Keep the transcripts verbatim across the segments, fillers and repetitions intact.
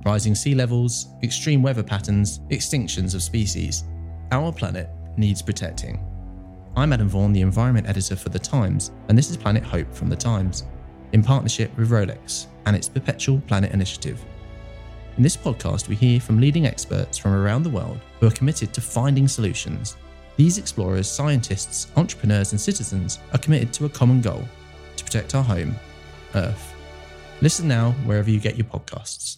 rising sea levels, extreme weather patterns, extinctions of species. Our planet needs protecting. I'm Adam Vaughan, the environment editor for The Times, and this is Planet Hope from The Times, in partnership with Rolex and its Perpetual Planet Initiative. In this podcast, we hear from leading experts from around the world who are committed to finding solutions. These explorers, scientists, entrepreneurs, and citizens are committed to a common goal: to protect our home, Earth. Listen now wherever you get your podcasts.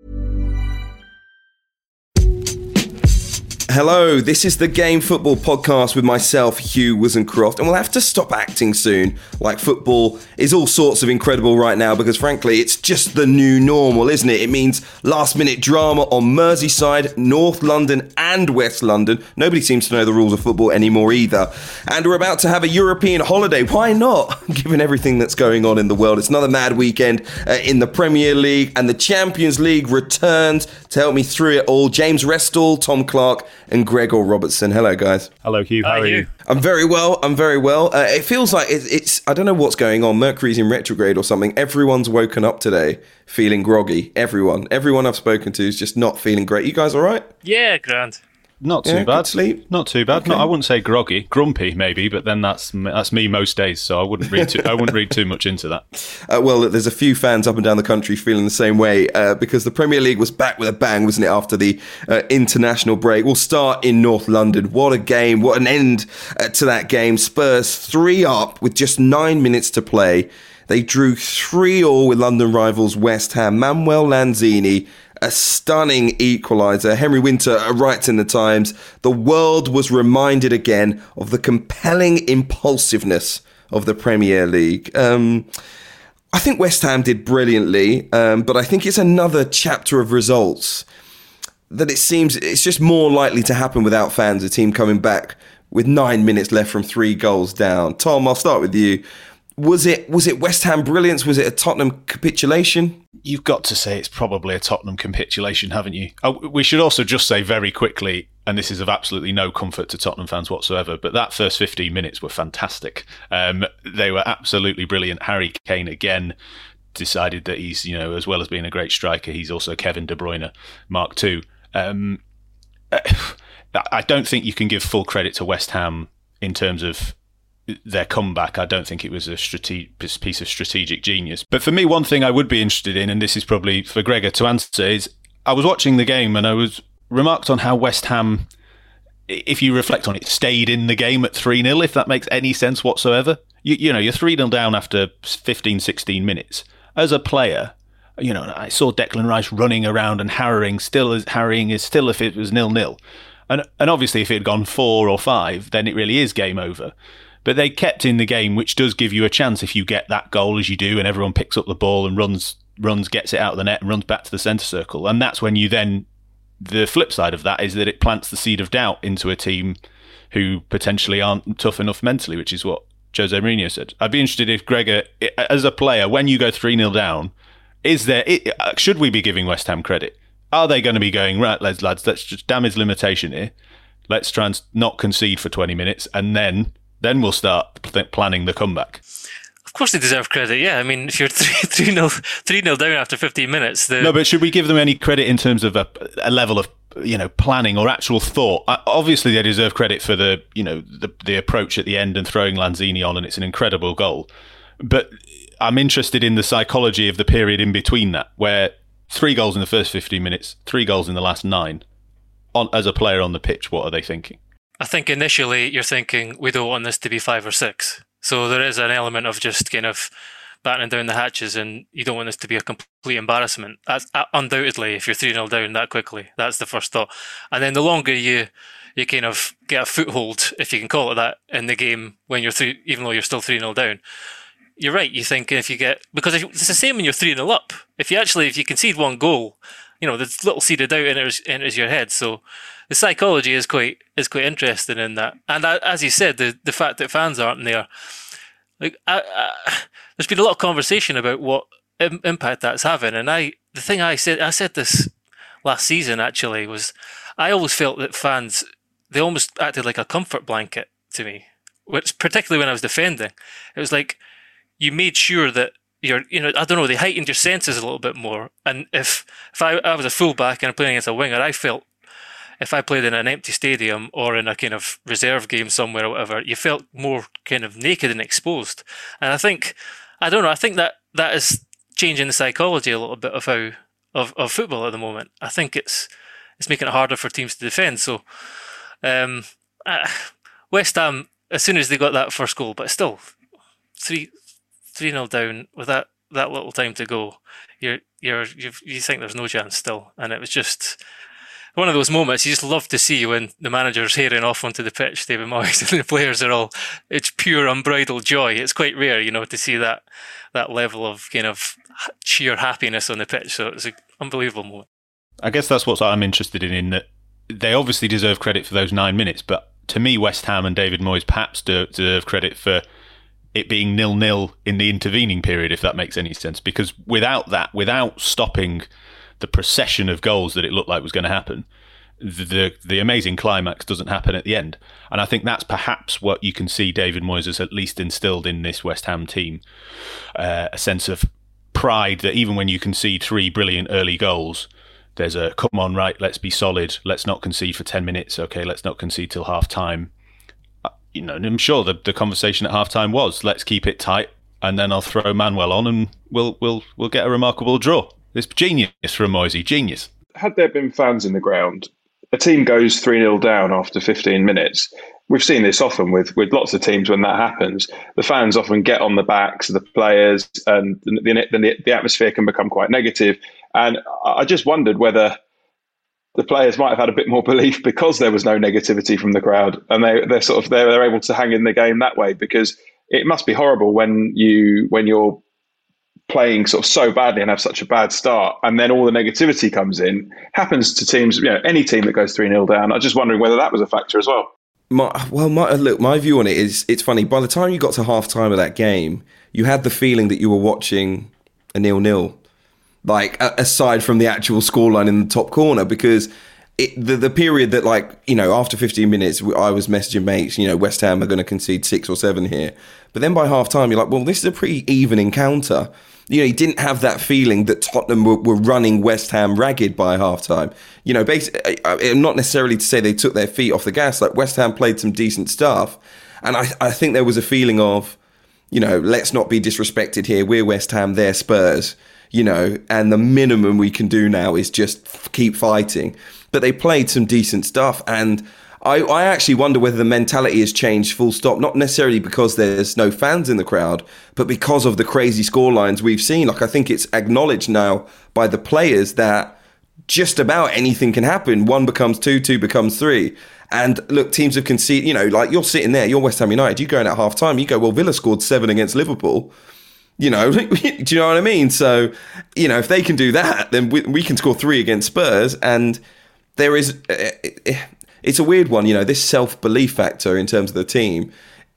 Hello, this is the Game Football Podcast with myself, Hugh Wizencroft, and we'll have to stop acting soon like football is all sorts of incredible right now because frankly it's just the new normal, isn't it? It means last minute drama on Merseyside, North London and West London. Nobody seems to know the rules of football anymore either. And we're about to have a European holiday. Why not? Given everything that's going on in the world. It's another mad weekend uh, in the Premier League, and the Champions League returns. To help me through it all, James Restall, Tom Clark and Gregor Robertson. Hello, guys. Hello, Hugh. How, How are you? you? I'm very well. I'm very well. Uh, it feels like it, it's, I don't know what's going on. Mercury's in retrograde or something. Everyone's woken up today feeling groggy. Everyone. Everyone I've spoken to is just not feeling great. You guys all right? Yeah, grand. Not too yeah, bad. Good sleep? Not too bad. Okay. No, I wouldn't say groggy. Grumpy, maybe, but then that's that's me most days, so I wouldn't read too, I wouldn't read too much into that. Uh, well, there's a few fans up and down the country feeling the same way uh, because the Premier League was back with a bang, wasn't it, after the uh, international break? We'll start in North London. What a game. What an end uh, to that game. Spurs three up with just nine minutes to play. They drew three all with London rivals West Ham. Manuel Lanzini, a stunning equaliser. Henry Winter writes in The Times, the world was reminded again of the compelling impulsiveness of the Premier League. Um, I think West Ham did brilliantly, um, but I think it's another chapter of results that it seems it's just more likely to happen without fans, a team coming back with nine minutes left from three goals down. Tom, I'll start with you. Was it was it West Ham brilliance? Was it a Tottenham capitulation? You've got to say it's probably a Tottenham capitulation, haven't you? Oh, we should also just say very quickly, and this is of absolutely no comfort to Tottenham fans whatsoever, but that first fifteen minutes were fantastic. Um, they were absolutely brilliant. Harry Kane again decided that he's, you know, as well as being a great striker, he's also Kevin De Bruyne Mark two. Um, I don't think you can give full credit to West Ham in terms of their comeback. I don't think it was a strate- piece of strategic genius. But for me, one thing I would be interested in, and this is probably for Gregor to answer, is I was watching the game and I was remarked on how West Ham, if you reflect on it, stayed in the game at three nil, if that makes any sense whatsoever. You, you know, you're three nil down after fifteen, sixteen minutes. As a player, you know, I saw Declan Rice running around and harrying, still as harrying is still if it was nil nil. And, and obviously if it had gone four or five, then it really is game over. But they kept in the game, which does give you a chance if you get that goal as you do and everyone picks up the ball and runs, runs, gets it out of the net and runs back to the centre circle. And that's when you then, the flip side of that is that it plants the seed of doubt into a team who potentially aren't tough enough mentally, which is what Jose Mourinho said. I'd be interested if Gregor, as a player, when you go three nil down, is there, should we be giving West Ham credit? Are they going to be going, right, lads, lads, let's just damage limitation here. Let's try and not concede for twenty minutes and then... Then we'll start th- planning the comeback. Of course they deserve credit, yeah. I mean, if you're three nil three nil down after fifteen minutes... The... No, but should we give them any credit in terms of a, a level of, you know, planning or actual thought? Uh, obviously, they deserve credit for the, you know, the, the approach at the end and throwing Lanzini on, and it's an incredible goal. But I'm interested in the psychology of the period in between that, where three goals in the first fifteen minutes, three goals in the last nine. On, as a player on the pitch, what are they thinking? I think initially you're thinking, we don't want this to be five or six. So there is an element of just kind of battening down the hatches and you don't want this to be a complete embarrassment. That's uh, undoubtedly, if you're three nil down that quickly, that's the first thought. And then the longer you you kind of get a foothold, if you can call it that, in the game when you're three, even though you're still three nil down, you're right. You think if you get, because if, it's the same when you're three nil up. If you actually, if you concede one goal, you know, there's little seeded doubt enters, enters your head. So the psychology is quite is quite interesting in that. And as you said, the, the fact that fans aren't there, like I, I, there's been a lot of conversation about what im- impact that's having. And I, the thing I said, I said this last season actually, was I always felt that fans, they almost acted like a comfort blanket to me, which particularly when I was defending, it was like you made sure that you're, you know, I don't know, they heightened your senses a little bit more. And if if I, I was a fullback and I'm playing against a winger, I felt if I played in an empty stadium or in a kind of reserve game somewhere or whatever, you felt more kind of naked and exposed. And I think, I don't know, I think that that is changing the psychology a little bit of how of, of football at the moment. I think it's it's making it harder for teams to defend. So um, uh, West Ham, as soon as they got that first goal, but still three three nil down with that, that little time to go, you're you're you you think there's no chance still, and it was just one of those moments you just love to see when the manager's heading off onto the pitch, David Moyes, and the players are all, it's pure unbridled joy. It's quite rare, you know, to see that that level of kind of sheer happiness on the pitch. So it's an unbelievable moment. I guess that's what I'm interested in, in that they obviously deserve credit for those nine minutes, but to me, West Ham and David Moyes perhaps deserve credit for it being nil-nil in the intervening period, if that makes any sense. Because without that, without stopping the procession of goals that it looked like was going to happen, the, the the amazing climax doesn't happen at the end. And I think that's perhaps what you can see David Moyes has at least instilled in this West Ham team, uh, a sense of pride that even when you concede three brilliant early goals, there's a, come on, right, let's be solid, let's not concede for ten minutes, okay, let's not concede till half-time. Uh, you know, and I'm sure the, the conversation at half-time was, let's keep it tight, and then I'll throw Manuel on and we'll we'll we'll get a remarkable draw. It's genius from Moisey, genius. Had there been fans in the ground, a team goes three nil down after fifteen minutes. We've seen this often with, with lots of teams when that happens. The fans often get on the backs of the players and the, the, the atmosphere can become quite negative. And I just wondered whether the players might have had a bit more belief because there was no negativity from the crowd, and they, they're sort of they're, they're able to hang in the game that way, because it must be horrible when you when you're playing sort of so badly and have such a bad start, and then all the negativity comes in. Happens to teams, you know, any team that goes three nil down. I'm just wondering whether that was a factor as well. My, well, my, look, my view on it is, it's funny. By the time you got to half time of that game, you had the feeling that you were watching a nil-nil. Like, aside from the actual scoreline in the top corner, because it, the the period that, like, you know, after fifteen minutes, I was messaging mates, you know, West Ham are going to concede six or seven here. But then by half time, you're like, well, this is a pretty even encounter. You know, you didn't have that feeling that Tottenham were, were running West Ham ragged by half time. You know, basically, not necessarily to say they took their feet off the gas. Like, West Ham played some decent stuff. And I, I think there was a feeling of, you know, let's not be disrespected here. We're West Ham, they're Spurs. You know, and the minimum we can do now is just keep fighting. But they played some decent stuff, and I, I actually wonder whether the mentality has changed full stop, not necessarily because there's no fans in the crowd, but because of the crazy scorelines we've seen. Like, I think it's acknowledged now by the players that just about anything can happen. One becomes two, two becomes three. And look, teams have conceded, you know, like, you're sitting there, you're West Ham United, you go in at half time, you go, well, Villa scored seven against Liverpool. You know, do you know what I mean? So, you know, if they can do that, then we, we can score three against Spurs. And there is, it's a weird one, you know, this self-belief factor in terms of the team.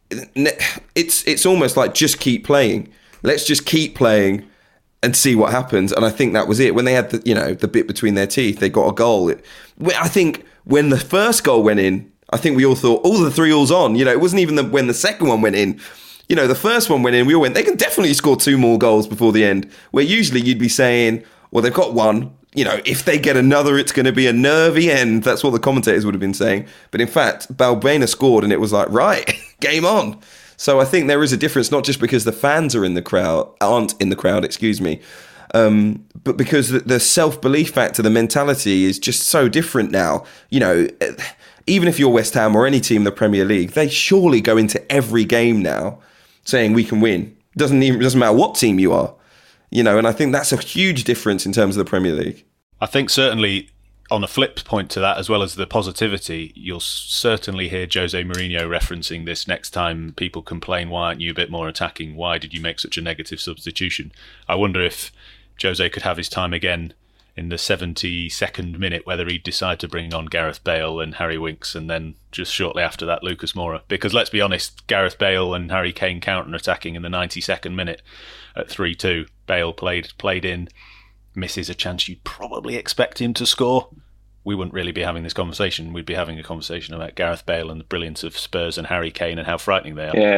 It's it's almost like, just keep playing. Let's just keep playing and see what happens. And I think that was it. When they had the, you know, the bit between their teeth, they got a goal. It, I think when the first goal went in, I think we all thought, oh, the three all's on. You know, it wasn't even the, when the second one went in. You know, the first one went in, we all went, they can definitely score two more goals before the end. Where usually you'd be saying, well, they've got one. You know, if they get another, it's going to be a nervy end. That's what the commentators would have been saying. But in fact, Balbuena scored and it was like, right, game on. So I think there is a difference, not just because the fans are in the crowd, aren't in the crowd, excuse me, um, but because the, the self-belief factor, the mentality is just so different now. You know, even if you're West Ham or any team in the Premier League, they surely go into every game now saying we can win. Doesn't even doesn't matter what team you are, you know. And I think that's a huge difference in terms of the Premier League. I think certainly on a flip point to that, as well as the positivity, you'll certainly hear Jose Mourinho referencing this next time people complain, why aren't you a bit more attacking? Why did you make such a negative substitution? I wonder if Jose could have his time again in the seventy-second minute, whether he'd decide to bring on Gareth Bale and Harry Winks, and then just shortly after that, Lucas Moura. Because let's be honest, Gareth Bale and Harry Kane counter-attacking in the ninety-second minute at three two. Bale played played in, misses a chance you'd probably expect him to score. We wouldn't really be having this conversation. We'd be having a conversation about Gareth Bale and the brilliance of Spurs and Harry Kane and how frightening they are. Yeah,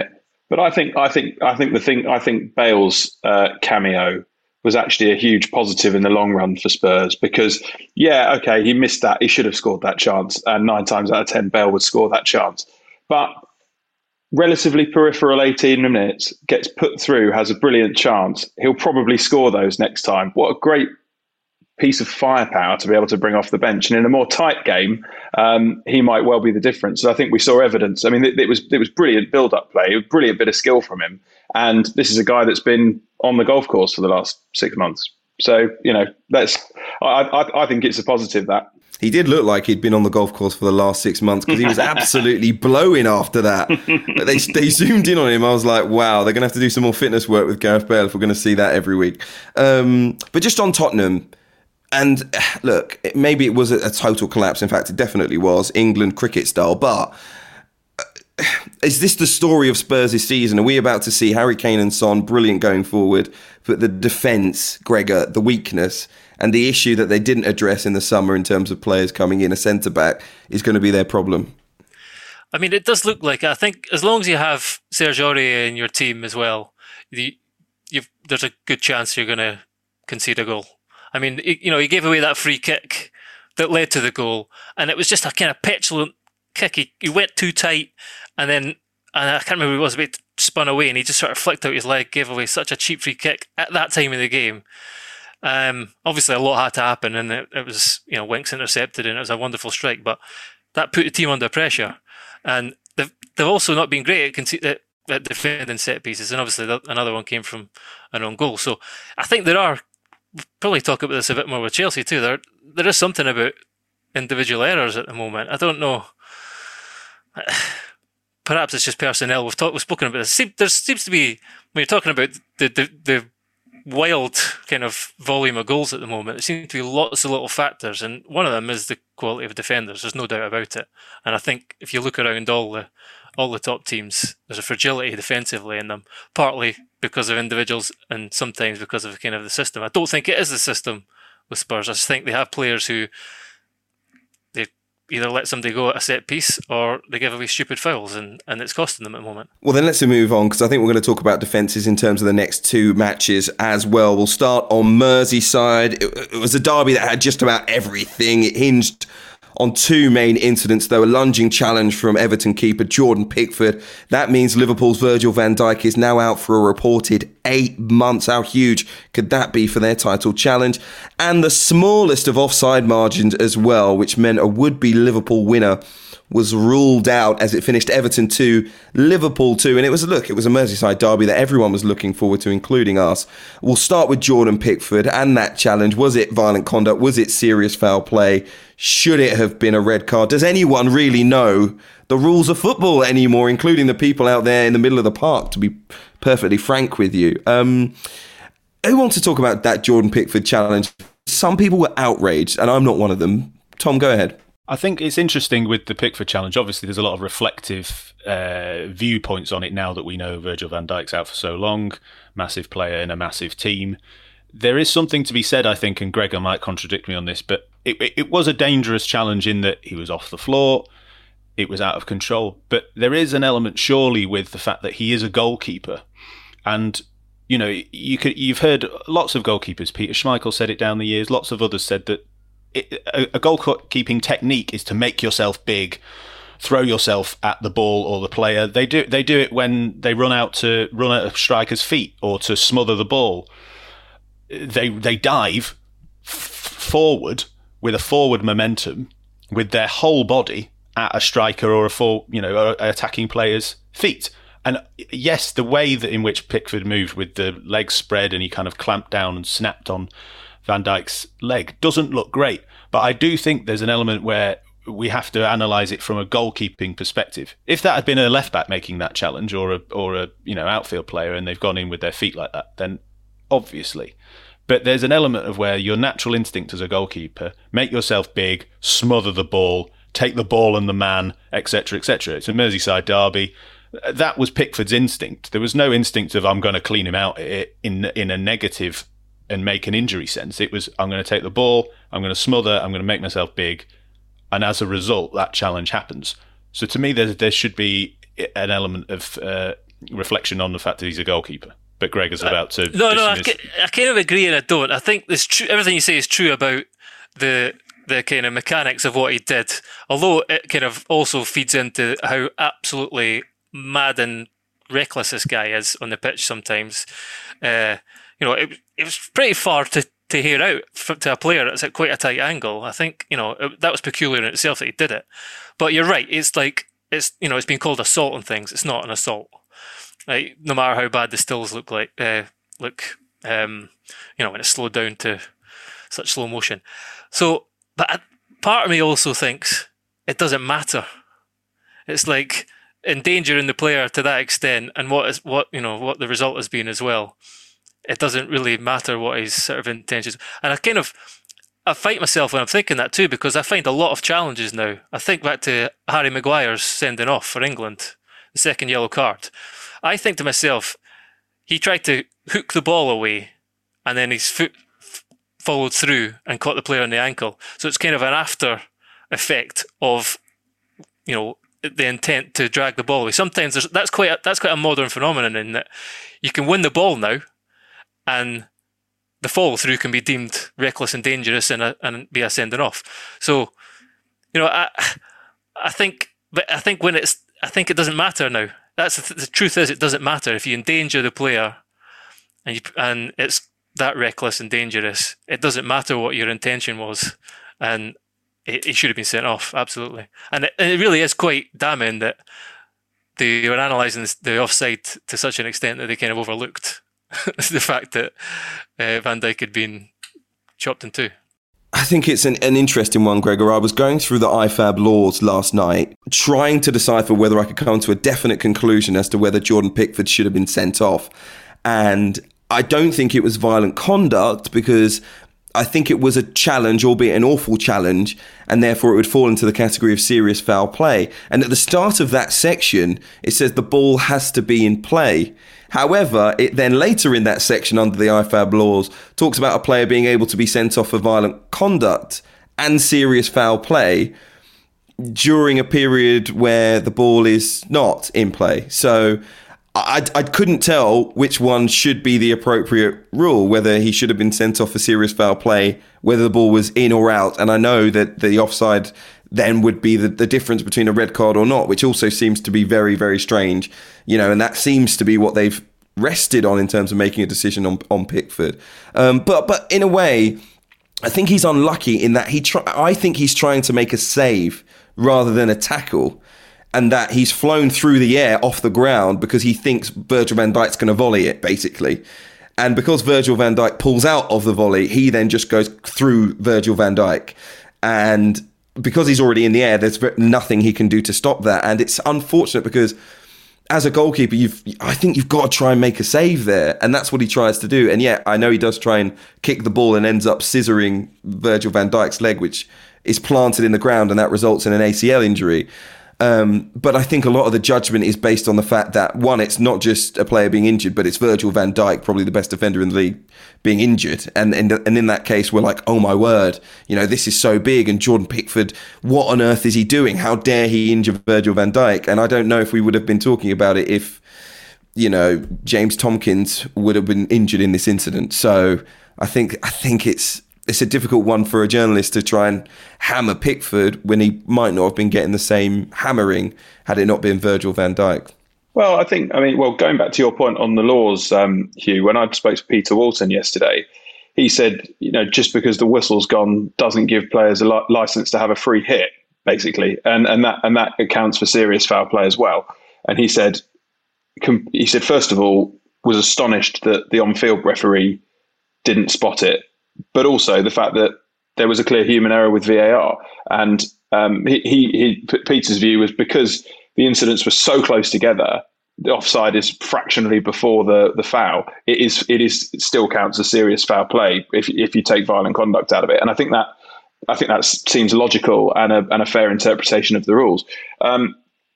But I think I think I think the thing I think Bale's uh, cameo was actually a huge positive in the long run for Spurs, because yeah, okay, he missed that. He should have scored that chance, and nine times out of ten, Bale would score that chance. But relatively peripheral eighteen minutes, gets put through, has a brilliant chance. He'll probably score those next time. What a great piece of firepower to be able to bring off the bench. And in a more tight game, um, he might well be the difference. So I think we saw evidence. I mean, it, it was it was brilliant build-up play, a brilliant bit of skill from him. And this is a guy that's been on the golf course for the last six months. So, you know, that's I, I, I think it's a positive that. He did look like he'd been on the golf course for the last six months because he was absolutely blowing after that. But they they zoomed in on him. I was like, wow, they're going to have to do some more fitness work with Gareth Bale if we're going to see that every week. Um, but just on Tottenham, and look, maybe it was a, a total collapse. In fact, it definitely was, England cricket style. But is this the story of Spurs this season? Are we about to see Harry Kane and Son brilliant going forward, but the defence, Gregor, the weakness, and the issue that they didn't address in the summer in terms of players coming in, a centre-back, is going to be their problem? I mean, it does look like it. I think as long as you have Serge Aurier in your team as well, you, you've, there's a good chance you're going to concede a goal. I mean, you know, he gave away that free kick that led to the goal, and it was just a kind of petulant kick. He, he went too tight, and then and I can't remember who it was, but he spun away, and he just sort of flicked out his leg, gave away such a cheap free kick at that time of the game. Um, obviously, a lot had to happen, and it, it was, you know, Winks intercepted, and it was a wonderful strike. But that put the team under pressure, and they've they've also not been great at, at, at defending set pieces. And obviously, the, another one came from an own goal. So I think there are. We'll probably talk about this a bit more with Chelsea too. There there is something about individual errors at the moment. I don't know. Perhaps it's just personnel. We've talked. We've spoken about this. There seems to be, when you're talking about the the, the wild kind of volume of goals at the moment, there seems to be lots of little factors, and one of them is the quality of defenders. There's no doubt about it. And I think if you look around all the all the top teams, there's a fragility defensively in them, partly because of individuals and sometimes because of kind of the system. I don't think it is the system with Spurs. I just think they have players who they either let somebody go at a set piece or they give away stupid fouls, and, and it's costing them at the moment. Well, then let's move on, because I think we're going to talk about defences in terms of the next two matches as well. We'll start on Merseyside. It, it was a derby that had just about everything. It hinged on two main incidents, though. A lunging challenge from Everton keeper Jordan Pickford. That means Liverpool's Virgil van Dijk is now out for a reported eight months. How huge could that be for their title challenge? And the smallest of offside margins as well, which meant a would-be Liverpool winner was ruled out as it finished Everton two, Liverpool two. And it was, look, it was a Merseyside derby that everyone was looking forward to, including us. We'll start with Jordan Pickford and that challenge. Was it violent conduct? Was it serious foul play? Should it have been a red card? Does anyone really know the rules of football anymore, including the people out there in the middle of the park, to be perfectly frank with you? Um, who wants to talk about that Jordan Pickford challenge? Some people were outraged, and I'm not one of them. Tom, go ahead. I think it's interesting with the Pickford challenge. Obviously, there's a lot of reflective uh, viewpoints on it now that we know Virgil van Dijk's out for so long, massive player in a massive team. There is something to be said, I think, and Gregor might contradict me on this, but it, it was a dangerous challenge in that he was off the floor, it was out of control. But there is an element, surely, with the fact that he is a goalkeeper. And, you know, you could, you've heard lots of goalkeepers, Peter Schmeichel said it down the years, lots of others said that It, a, a goalkeeping technique is to make yourself big, throw yourself at the ball or the player. They do they do it when they run out to run at a striker's feet or to smother the ball. They they dive f- forward with a forward momentum with their whole body at a striker or a for, you know or attacking player's feet. And yes, the way that in which Pickford moved with the legs spread and he kind of clamped down and snapped on Van Dijk's leg doesn't look great, but I do think there's an element where we have to analyse it from a goalkeeping perspective. If that had been a left back making that challenge, or a or a you know outfield player, and they've gone in with their feet like that, then obviously. But there's an element of where your natural instinct as a goalkeeper, make yourself big, smother the ball, take the ball and the man, et cetera, et cetera. It's a Merseyside derby. That was Pickford's instinct. There was no instinct of I'm going to clean him out in in a negative and make an injury sense. It was, I'm going to take the ball, I'm going to smother, I'm going to make myself big. And as a result, that challenge happens. So to me, there, there should be an element of uh, reflection on the fact that he's a goalkeeper. But Greg is about to. No, no, I, dismiss- I kind of agree and I don't. I think this true, everything you say is true about the the kind of mechanics of what he did, although it kind of also feeds into how absolutely mad and reckless this guy is on the pitch sometimes. Uh, you know, it, it was pretty far to, to hear out for, to a player that's at quite a tight angle. I think, you know, it, that was peculiar in itself that he did it. But you're right, it's like, it's you know, it's been called assault and things. It's not an assault. Like, no matter how bad the stills look like, uh, look, um, you know, when it's slowed down to such slow motion. So, but part of me also thinks it doesn't matter. It's like endangering the player to that extent, and what is what you know what the result has been as well. It doesn't really matter what his sort of intentions. And I kind of I fight myself when I'm thinking that too, because I find a lot of challenges now. I think back to Harry Maguire's sending off for England, the second yellow card. I think to myself, he tried to hook the ball away, and then his foot followed through and caught the player on the ankle. So it's kind of an after effect of, you know, the intent to drag the ball away. Sometimes there's, that's quite a, that's quite a modern phenomenon in that you can win the ball now, and the follow through can be deemed reckless and dangerous and a, and be a sending off. So, you know, I I think, but I think when it's, I think it doesn't matter now. That's the, the truth is it doesn't matter if you endanger the player, and you, and it's that reckless and dangerous. It doesn't matter what your intention was, and it, it should have been sent off, absolutely. And it, and it really is quite damning that they were analysing the offside to such an extent that they kind of overlooked the fact that uh, Van Dijk had been chopped in two. I think it's an, an interesting one, Gregor. I was going through the I F A B laws last night, trying to decipher whether I could come to a definite conclusion as to whether Jordan Pickford should have been sent off. And I don't think it was violent conduct, because I think it was a challenge, albeit an awful challenge, and therefore it would fall into the category of serious foul play. And at the start of that section, it says the ball has to be in play. However, it then later in that section under the I F A B laws talks about a player being able to be sent off for violent conduct and serious foul play during a period where the ball is not in play. So I, I couldn't tell which one should be the appropriate rule, whether he should have been sent off for serious foul play, whether the ball was in or out. And I know that the offside then would be the, the difference between a red card or not, which also seems to be very, very strange, you know, and that seems to be what they've rested on in terms of making a decision on, on Pickford. Um, but but in a way, I think he's unlucky in that he try, I think he's trying to make a save rather than a tackle, and that he's flown through the air off the ground because he thinks Virgil van Dijk's going to volley it, basically. And because Virgil van Dijk pulls out of the volley, he then just goes through Virgil van Dijk. And because he's already in the air, there's nothing he can do to stop that. And it's unfortunate because as a goalkeeper, you've I think you've got to try and make a save there. And that's what he tries to do. And yeah, I know he does try and kick the ball and ends up scissoring Virgil van Dijk's leg, which is planted in the ground, and that results in an A C L injury. Um, but I think a lot of the judgment is based on the fact that, one, it's not just a player being injured, but it's Virgil van Dijk, probably the best defender in the league, being injured. And, and, and in that case, we're like, oh my word, you know, this is so big. And Jordan Pickford, what on earth is he doing? How dare he injure Virgil van Dijk? And I don't know if we would have been talking about it if, you know, James Tompkins would have been injured in this incident. So I think I think it's it's a difficult one for a journalist to try and hammer Pickford when he might not have been getting the same hammering had it not been Virgil van Dijk. Well, I think, I mean, well, going back to your point on the laws, um, Hugh, when I spoke to Peter Walton yesterday, he said, you know, just because the whistle's gone doesn't give players a li- license to have a free hit, basically. And and that and that accounts for serious foul play as well. And he said, com- he said, first of all, was astonished that the on-field referee didn't spot it, but also the fact that there was a clear human error with V A R. And um, he, he, he Peter's view was because the incidents were so close together, the offside is fractionally before the, the foul. It is it is it still counts as serious foul play if if you take violent conduct out of it. And I think that I think that seems logical and a and a fair interpretation of the rules. Um,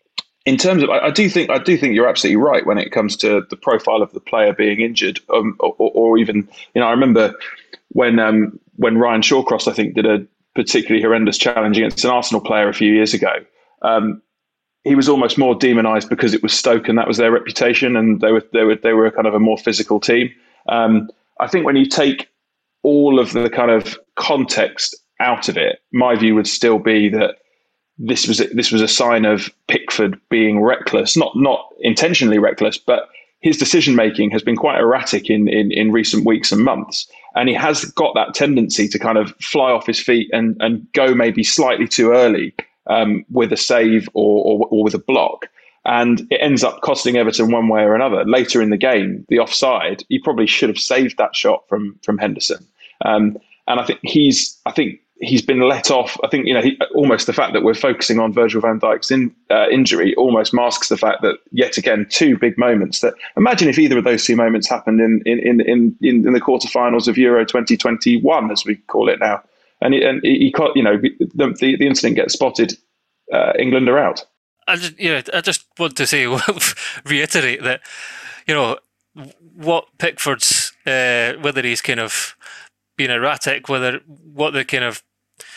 in terms of, I, I do think I do think you're absolutely right when it comes to the profile of the player being injured, um, or, or even, you know, I remember when um, when Ryan Shawcross, I think, did a particularly horrendous challenge against an Arsenal player a few years ago. Um, he was almost more demonised because it was Stoke and that was their reputation, and they were they were they were kind of a more physical team. Um, I think when you take all of the kind of context out of it, my view would still be that this was this was a sign of Pickford being reckless, not not intentionally reckless, but his decision making has been quite erratic in, in in recent weeks and months, and he has got that tendency to kind of fly off his feet and and go maybe slightly too early um, with a save or, or or with a block. And it ends up costing Everton one way or another. Later in the game, the offside, he probably should have saved that shot from from Henderson. Um, and I think he's, I think he's been let off. I think you know, he, almost the fact that we're focusing on Virgil van Dijk's in, uh, injury almost masks the fact that yet again two big moments. That imagine if either of those two moments happened in in in in, in the quarterfinals of Euro twenty twenty-one, as we call it now, and he, and he, he you know, the the, the incident gets spotted, uh, England are out. I just, you know, I just want to say, reiterate that, you know, what Pickford's, uh, whether he's kind of being erratic, whether what the kind of,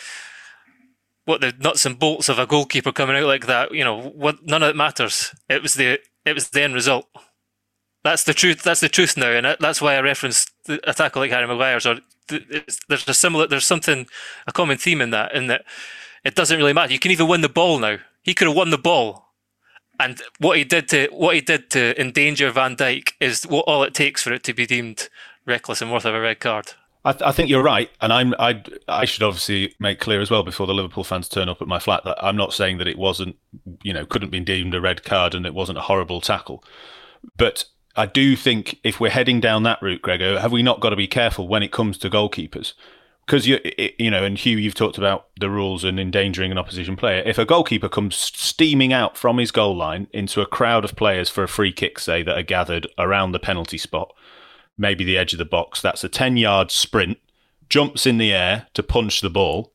what the nuts and bolts of a goalkeeper coming out like that, you know, what, none of it matters. It was the, it was the end result. That's the truth. That's the truth now, and that's why I referenced a tackle like Harry Maguire's. Or it's, there's a similar, there's something, a common theme in that, in that it doesn't really matter. You can even win the ball now. He could have won the ball, and what he did to what he did to endanger Van Dijk is what all it takes for it to be deemed reckless and worth of a red card. I, th- I think you're right, and I'm I I should obviously make clear as well before the Liverpool fans turn up at my flat that I'm not saying that it wasn't, you know, couldn't be deemed a red card and it wasn't a horrible tackle, but I do think if we're heading down that route, Gregor, have we not got to be careful when it comes to goalkeepers? Because, you you know, and Hugh, you've talked about the rules and endangering an opposition player. If a goalkeeper comes steaming out from his goal line into a crowd of players for a free kick, say, that are gathered around the penalty spot, maybe the edge of the box, that's a ten-yard sprint, jumps in the air to punch the ball,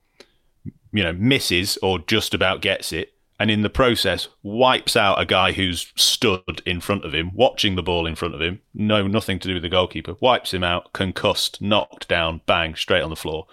you know, misses or just about gets it, and in the process wipes out a guy who's stood in front of him, watching the ball in front of him, no, nothing to do with the goalkeeper, wipes him out, concussed, knocked down, bang, straight on the floor.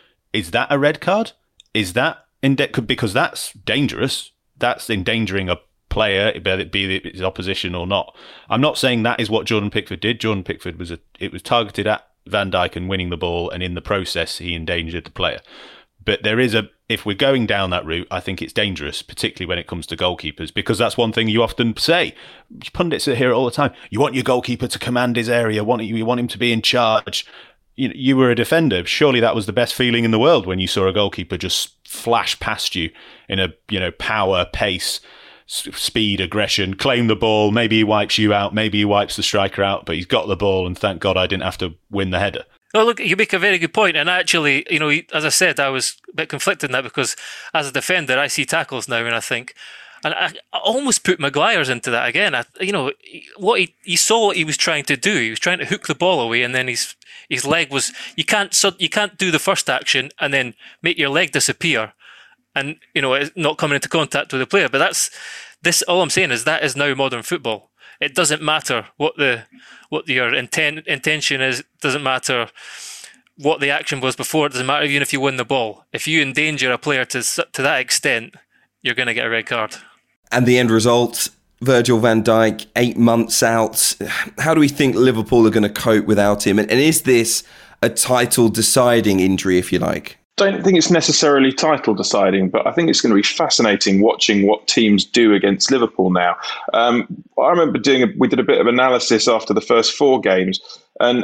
Is that a red card? Is that, because that's dangerous. That's endangering a player, be it be his opposition or not. I'm not saying that is what Jordan Pickford did. Jordan Pickford was, a, it was targeted at Van Dijk and winning the ball, and in the process, he endangered the player. But there is a, if we're going down that route, I think it's dangerous, particularly when it comes to goalkeepers, because that's one thing you often say. Pundits hear it all the time. You want your goalkeeper to command his area. Want you want him to be in charge. You, you were a defender. Surely that was the best feeling in the world when you saw a goalkeeper just flash past you in a, you know, power, pace, speed, aggression, claim the ball. Maybe he wipes you out. Maybe he wipes the striker out, but he's got the ball, and thank God I didn't have to win the header. Well, look, you make a very good point, and actually, you know, as I said, I was a bit conflicted in that because as a defender, I see tackles now, and I think, and I, I almost put Maguire's into that again. I, you know, what he he saw what he was trying to do. He was trying to hook the ball away, and then his his leg was. You can't so you can't do the first action and then make your leg disappear, and you know, not coming into contact with the player. But that's this. All I'm saying is that is now modern football. It doesn't matter what the what your intent intention is. It doesn't matter what the action was before. It doesn't matter even if you win the ball. If you endanger a player to to that extent, you're going to get a red card. And the end result, Virgil van Dijk, eight months out. How do we think Liverpool are going to cope without him? And, and is this a title deciding injury, if you like? Don't think it's necessarily title deciding, but I think it's going to be fascinating watching what teams do against Liverpool now. Um, I remember doing a, we did a bit of analysis after the first four games, and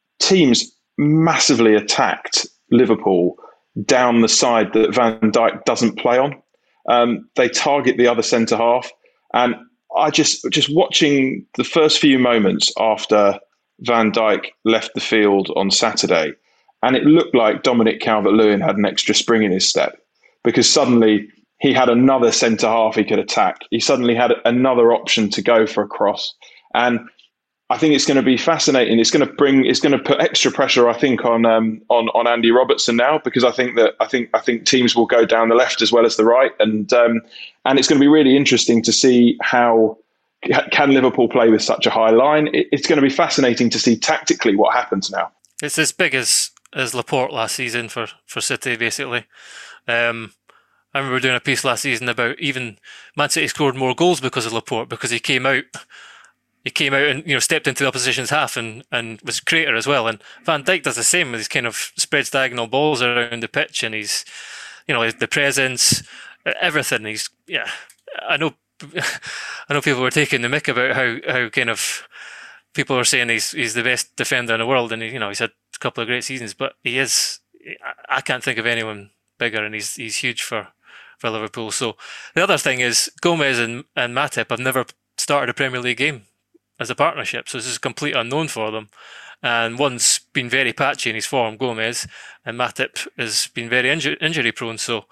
teams massively attacked Liverpool down the side that Van Dijk doesn't play on. Um, they target the other centre half, and I just just watching the first few moments after Van Dijk left the field on Saturday. And it looked like Dominic Calvert-Lewin had an extra spring in his step, because suddenly he had another centre half he could attack. He suddenly had another option to go for a cross. And I think it's going to be fascinating. It's going to bring, it's going to put extra pressure, I think, on um, on on Andy Robertson now, because I think that I think I think teams will go down the left as well as the right, and um, and it's going to be really interesting to see how can Liverpool play with such a high line. It's going to be fascinating to see tactically what happens now. It's as big as as Laporte last season for, for City, basically. Um, I remember doing a piece last season about even Man City scored more goals because of Laporte, because he came out, he came out and, you know, stepped into the opposition's half and, and was creator as well. And Van Dijk does the same. He kind of spreads diagonal balls around the pitch, and he's, you know, the presence, everything. He's, yeah, I know, I know people were taking the mick about how, how kind of people are saying he's he's the best defender in the world, and he, you know, he's had a couple of great seasons, but he is. I can't think of anyone bigger, and he's he's huge for. for Liverpool. So the other thing is Gomez and, and Matip have never started a Premier League game as a partnership, so this is a complete unknown for them. And one's been very patchy in his form, Gomez, and Matip has been very inju- injury prone. So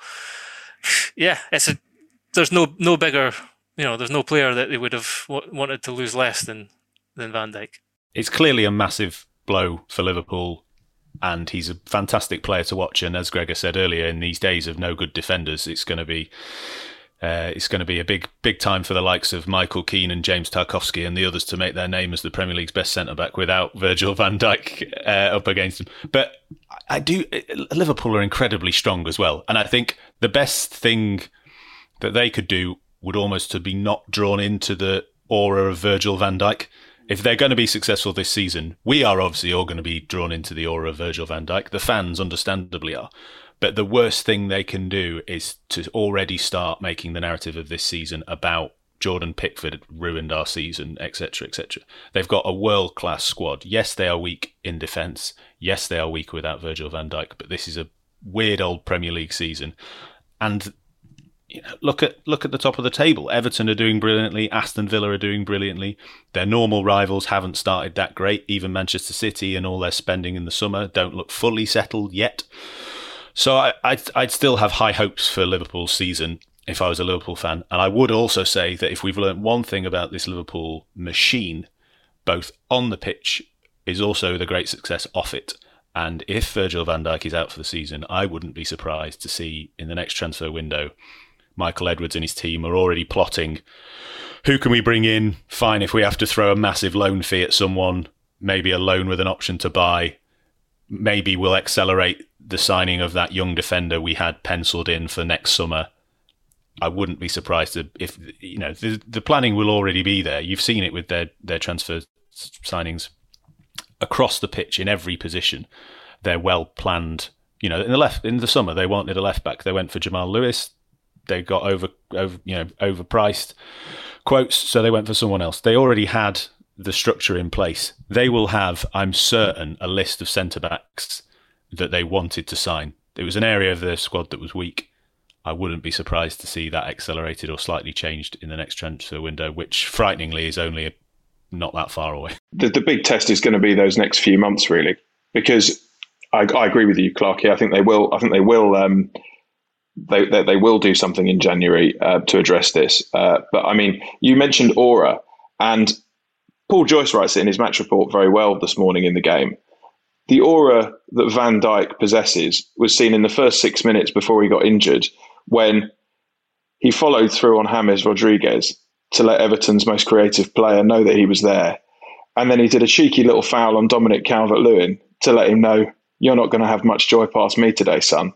yeah, it's a there's no no bigger, you know, there's no player that they would have w- wanted to lose less than than Van Dijk. It's clearly a massive blow for Liverpool. And he's a fantastic player to watch. And as Gregor said earlier, in these days of no good defenders, it's going to be uh, it's going to be a big big time for the likes of Michael Keane and James Tarkowski and the others to make their name as the Premier League's best centre back without Virgil van Dijk uh, up against them. But I do Liverpool are incredibly strong as well, and I think the best thing that they could do would almost to be not drawn into the aura of Virgil van Dijk. If they're going to be successful this season, we are obviously all going to be drawn into the aura of Virgil van Dijk. The fans understandably are. But the worst thing they can do is to already start making the narrative of this season about Jordan Pickford ruined our season, et cetera, et cetera. They've got a world-class squad. Yes, they are weak in defence. Yes, they are weak without Virgil van Dijk. But this is a weird old Premier League season. And you know, look at look at the top of the table. Everton are doing brilliantly. Aston Villa are doing brilliantly. Their normal rivals haven't started that great. Even Manchester City and all their spending in the summer don't look fully settled yet. So I, I'd, I'd still have high hopes for Liverpool's season if I was a Liverpool fan. And I would also say that if we've learned one thing about this Liverpool machine, both on the pitch, is also the great success off it. And if Virgil van Dijk is out for the season, I wouldn't be surprised to see in the next transfer window Michael Edwards and his team are already plotting who can we bring in. Fine, if we have to throw a massive loan fee at someone, maybe a loan with an option to buy, maybe we'll accelerate the signing of that young defender we had penciled in for next summer. I wouldn't be surprised if, you know, the, the planning will already be there. You've seen it with their, their transfer signings across the pitch in every position. They're well planned. You know, in the left in the summer they wanted a left back. They went for Jamal Lewis. They got over, over, you know, overpriced quotes, so they went for someone else. They already had the structure in place. They will have, I'm certain, a list of centre-backs that they wanted to sign. It was an area of their squad that was weak. I wouldn't be surprised to see that accelerated or slightly changed in the next transfer window, which frighteningly is only a, not that far away. The, the big test is going to be those next few months, really, because I, I agree with you, Clarky. I think they will. I think they will. Um, They, they they will do something in January uh, to address this. Uh, but I mean, you mentioned aura, and Paul Joyce writes it in his match report very well this morning in the game. The aura that Van Dijk possesses was seen in the first six minutes before he got injured, when he followed through on James Rodriguez to let Everton's most creative player know that he was there. And then he did a cheeky little foul on Dominic Calvert-Lewin to let him know, you're not going to have much joy past me today, son.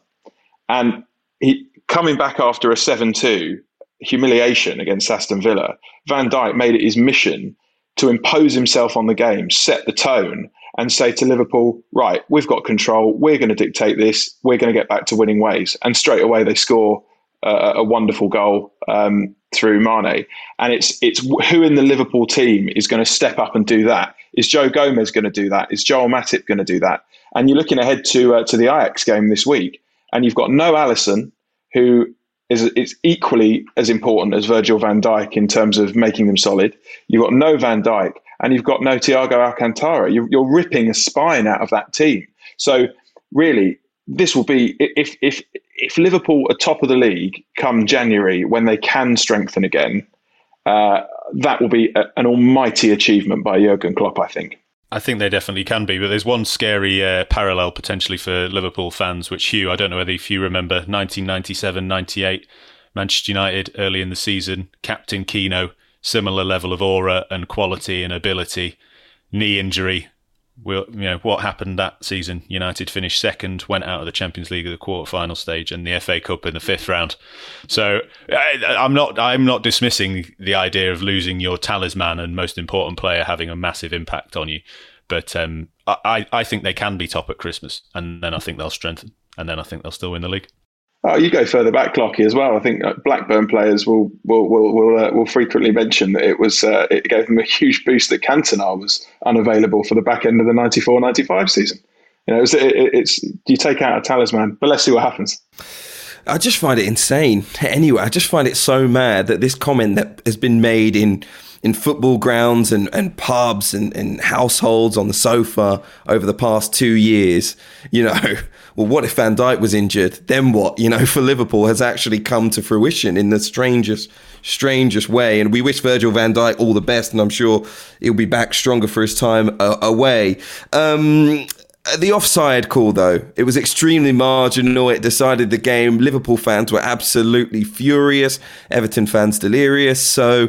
And he coming back after a seven two humiliation against Aston Villa, Van Dijk made it his mission to impose himself on the game, set the tone, and say to Liverpool, right, we've got control, we're going to dictate this, we're going to get back to winning ways. And straight away they score uh, a wonderful goal um, through Mane. And it's it's who in the Liverpool team is going to step up and do that? Is Joe Gomez going to do that? Is Joel Matip going to do that? And you're looking ahead to uh, to the Ajax game this week, and you've got no Alisson, who is is equally as important as Virgil van Dijk in terms of making them solid. You've got no Van Dijk, and you've got no Thiago Alcantara. You're, you're ripping a spine out of that team. So really, this will be, if if if Liverpool are top of the league come January, when they can strengthen again, uh, that will be a, an almighty achievement by Jurgen Klopp, I think. I think they definitely can be, but there's one scary uh, parallel potentially for Liverpool fans, which Hugh, I don't know whether if you remember, nineteen ninety-seven ninety-eight, Manchester United early in the season, Captain Keno, similar level of aura and quality and ability, knee injury, We'll, you know, what happened that season? United finished second, went out of the Champions League at the quarter-final stage, and the F A Cup in the fifth round. So I, I'm not, I'm not dismissing the idea of losing your talisman and most important player having a massive impact on you, but um, I, I think they can be top at Christmas, and then I think they'll strengthen, and then I think they'll still win the league. Oh, you go further back, Clocky, as well. I think Blackburn players will will will will, uh, will frequently mention that it was uh, it gave them a huge boost that Cantona was unavailable for the back end of the ninety-four ninety-five season. You know, it's, it, it's you take out a talisman, but let's see what happens. I just find it insane. Anyway, I just find it so mad that this comment that has been made in in football grounds and, and pubs and, and households on the sofa over the past two years, you know, well, what if Van Dijk was injured? Then what? You know, for Liverpool has actually come to fruition in the strangest, strangest way. And we wish Virgil van Dijk all the best, and I'm sure he'll be back stronger for his time uh, away. Um, the offside call, though, it was extremely marginal. It decided the game. Liverpool fans were absolutely furious. Everton fans delirious. So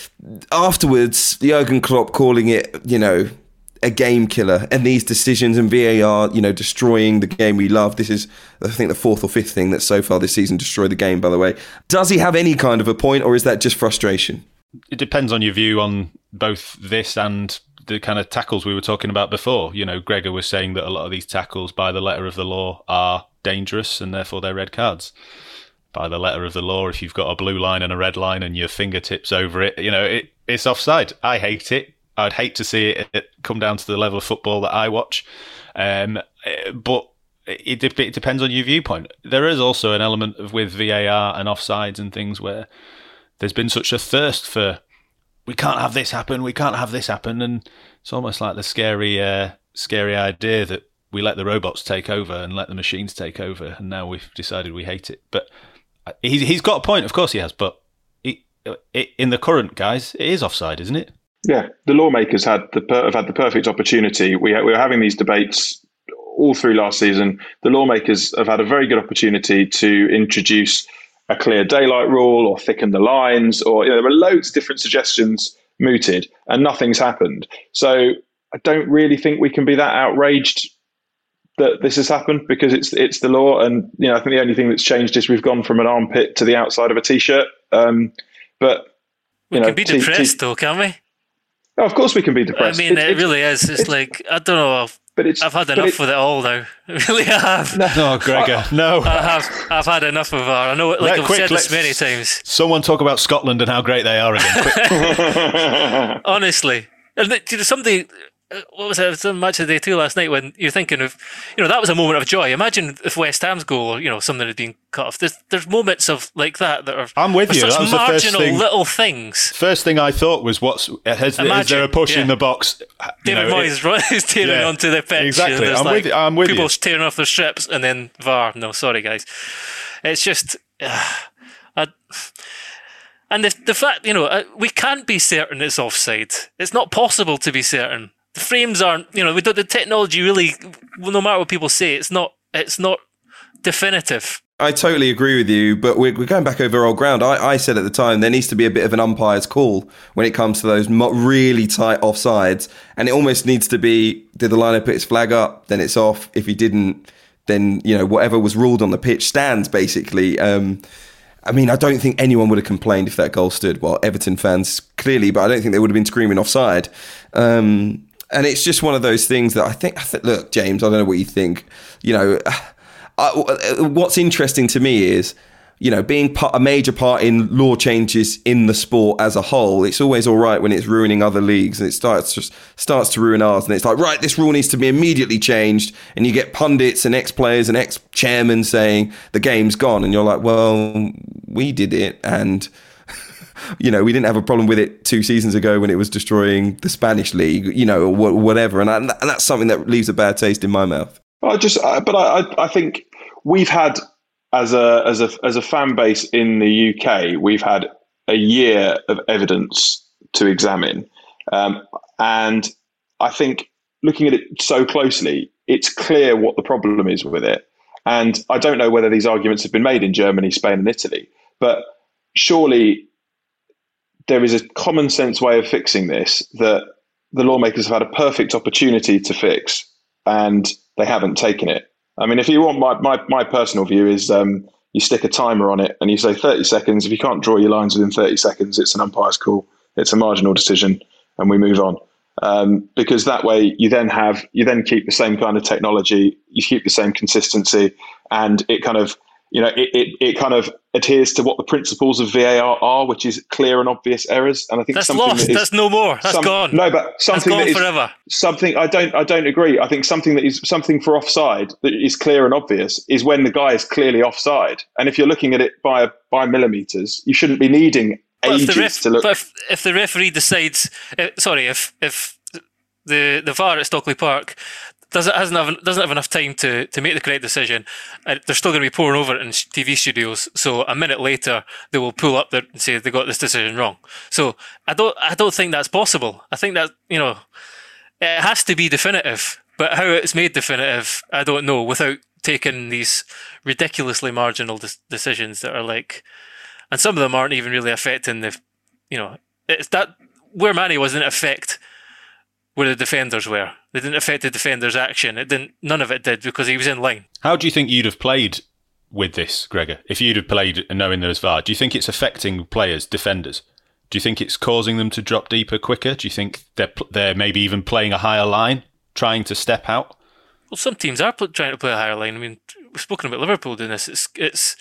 afterwards, Jurgen Klopp calling it, you know, a game killer, and these decisions and V A R, you know, destroying the game we love. This is, I think, the fourth or fifth thing that so far this season destroyed the game, by the way. Does he have any kind of a point, or is that just frustration? It depends on your view on both this and the kind of tackles we were talking about before. You know, Gregor was saying that a lot of these tackles by the letter of the law are dangerous and therefore they're red cards. By the letter of the law, if you've got a blue line and a red line and your fingertips over it, you know, it, it's offside. I hate it. I'd hate to see it come down to the level of football that I watch. Um, but it, it depends on your viewpoint. There is also an element of with V A R and offsides and things where there's been such a thirst for, we can't have this happen, we can't have this happen. And it's almost like the scary, uh, scary idea that we let the robots take over and let the machines take over. And now we've decided we hate it. But he's, he's got a point, of course he has. But he, it, in the current, guys, it is offside, isn't it? Yeah, the lawmakers had the have had the perfect opportunity. We we were having these debates all through last season. The lawmakers have had a very good opportunity to introduce a clear daylight rule or thicken the lines, or you know, there were loads of different suggestions mooted, and nothing's happened. So I don't really think we can be that outraged that this has happened, because it's it's the law. And you know, I think the only thing that's changed is we've gone from an armpit to the outside of a t-shirt. Um, but we you know, can be t- depressed t- though, can't we? Oh, of course we can be depressed. I mean, it, it really is. It's, it's like, I don't know. I've, but it's, I've had but enough it, with it all now. Really, I have. No, oh, Gregor, no. I have. I've had enough of it. I know, like Let, I've quick, said this many times. Someone talk about Scotland and how great they are again. Honestly. And you know, somebody, what was it? It was on Match of the Day two last night when you're thinking of, you know, that was a moment of joy. Imagine if West Ham's goal, or, you know, something had been cut off. There's, there's moments of like that that are, I'm with are you. such That was the first marginal thing- little things. First thing I thought was, what's has, Imagine, is there a push yeah. in the box? You David know, Moyes run- is tearing yeah, onto the pitch. exactly. And there's I'm like with- I'm with people you. tearing off their strips, and then V A R. No, sorry, guys. It's just, uh, I, and the the fact, you know, uh, we can't be certain it's offside. It's not possible to be certain. The frames aren't, you know, we don't, the technology really, well, no matter what people say, it's not, it's not definitive. I totally agree with you, but we're, we're going back over old ground. I, I said at the time there needs to be a bit of an umpire's call when it comes to those mo- really tight offsides, and it almost needs to be, did the liner put his flag up, then it's off. If he didn't, then, you know, whatever was ruled on the pitch stands, basically. Um, I mean, I don't think anyone would have complained if that goal stood. Well, Everton fans clearly, but I don't think they would have been screaming offside. Um, and it's just one of those things that I think, I think, look, James, I don't know what you think. You know, I, what's interesting to me is, you know, being part, a major part in law changes in the sport as a whole, it's always all right when it's ruining other leagues, and it starts just starts to ruin ours. And it's like, right, this rule needs to be immediately changed. And you get pundits and ex-players and ex-chairmen saying the game's gone. And you're like, well, we did it. And, you know, we didn't have a problem with it two seasons ago when it was destroying the Spanish league, you know, or whatever. And, I, and that's something that leaves a bad taste in my mouth. I just, but I, I think we've had, as a as a as a fan base in the U K, we've had a year of evidence to examine, um, and I think looking at it so closely, it's clear what the problem is with it. And I don't know whether these arguments have been made in Germany, Spain, and Italy, but surely there is a common sense way of fixing this, that the lawmakers have had a perfect opportunity to fix, and they haven't taken it. I mean, if you want my my, my personal view is um, you stick a timer on it and you say thirty seconds. If you can't draw your lines within thirty seconds, it's an umpire's call. It's a marginal decision, and we move on. Um, because that way you then have you then keep the same kind of technology, you keep the same consistency, and it kind of you know it, it, it kind of adheres to what the principles of V A R are, which is clear and obvious errors. And I think that's something lost. That is, that's no more. That's some, gone. No, but something that's gone that is forever. Something I don't I don't agree. I think something that is something for offside that is clear and obvious is when the guy is clearly offside. And if you're looking at it by by millimeters, you shouldn't be needing. But if, the ref, to look. but if, if the referee decides, uh, sorry, if if the the V A R at Stockley Park doesn't hasn't have, doesn't have enough time to, to make the correct decision, uh, they're still going to be pouring over it in T V studios. So a minute later, they will pull up there and say they got this decision wrong. So I don't I don't think that's possible. I think that you know it has to be definitive, but how it's made definitive, I don't know. Without taking these ridiculously marginal de- decisions that are like. And some of them aren't even really affecting the, you know, it's that where Manny was didn't affect where the defenders were. They didn't affect the defender's action. It didn't. None of it did because he was in line. How do you think you'd have played with this, Gregor? If you'd have played knowing there's V A R, do you think it's affecting players, defenders? Do you think it's causing them to drop deeper quicker? Do you think they're they're maybe even playing a higher line, trying to step out? Well, some teams are trying to play a higher line. I mean, we've spoken about Liverpool doing this. It's it's.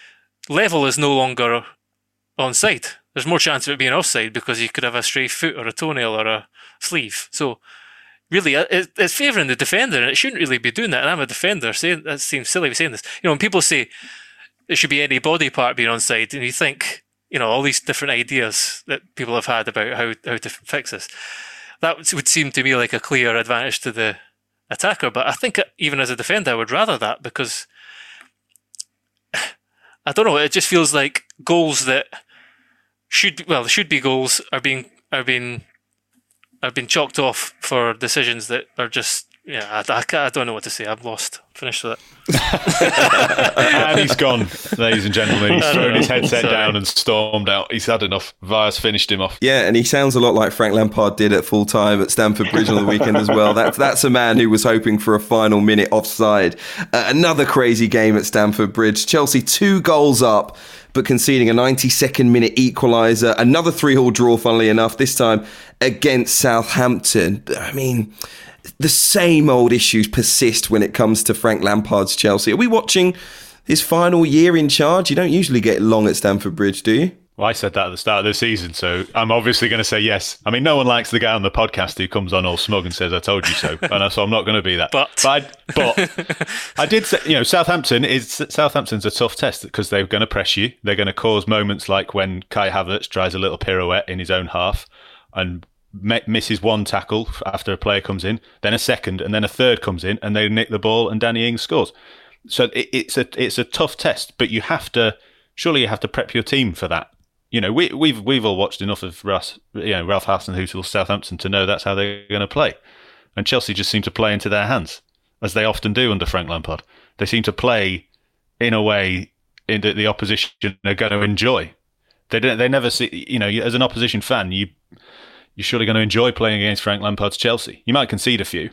Level is no longer onside. There's more chance of it being offside because you could have a stray foot or a toenail or a sleeve. So really, it's favouring the defender, and it shouldn't really be doing that. And I'm a defender. Saying that seems silly saying this. You know, when people say it should be any body part being onside, and you think, you know, all these different ideas that people have had about how how to fix this, that would seem to me like a clear advantage to the attacker. But I think even as a defender, I would rather that because. I don't know. It just feels like goals that should be, well should be goals are being are being are being chalked off for decisions that are just yeah. I, I, I don't know what to say. I'm lost. Finished with it. And he's gone, ladies and gentlemen. He's thrown his headset Sorry. down and stormed out. He's had enough. Vire's finished him off. Yeah, and he sounds a lot like Frank Lampard did at full time at Stamford Bridge on the weekend as well. That's that's a man who was hoping for a final minute offside. Uh, another crazy game at Stamford Bridge. Chelsea two goals up, but conceding a ninety-second minute equaliser. Another three-all draw, funnily enough, this time against Southampton. I mean, the same old issues persist when it comes to Frank Lampard's Chelsea. Are we watching his final year in charge? You don't usually get long at Stamford Bridge, do you? Well, I said that at the start of the season, so I'm obviously going to say yes. I mean, no one likes the guy on the podcast who comes on all smug and says, I told you so. And so I'm not going to be that. But, but, I, but I did say, you know, Southampton is Southampton's a tough test because they're going to press you. They're going to cause moments like when Kai Havertz tries a little pirouette in his own half and misses one tackle after a player comes in, then a second, and then a third comes in, and they nick the ball, and Danny Ings scores. So it, it's a it's a tough test, but you have to surely you have to prep your team for that. You know, we we've we've all watched enough of Russ, you know, Ralph Hasenhüttl's Southampton to know that's how they're going to play, and Chelsea just seem to play into their hands as they often do under Frank Lampard. They seem to play in a way in that the opposition are going to enjoy. They don't. They never see. You know, as an opposition fan, you. You're surely going to enjoy playing against Frank Lampard's Chelsea. You might concede a few,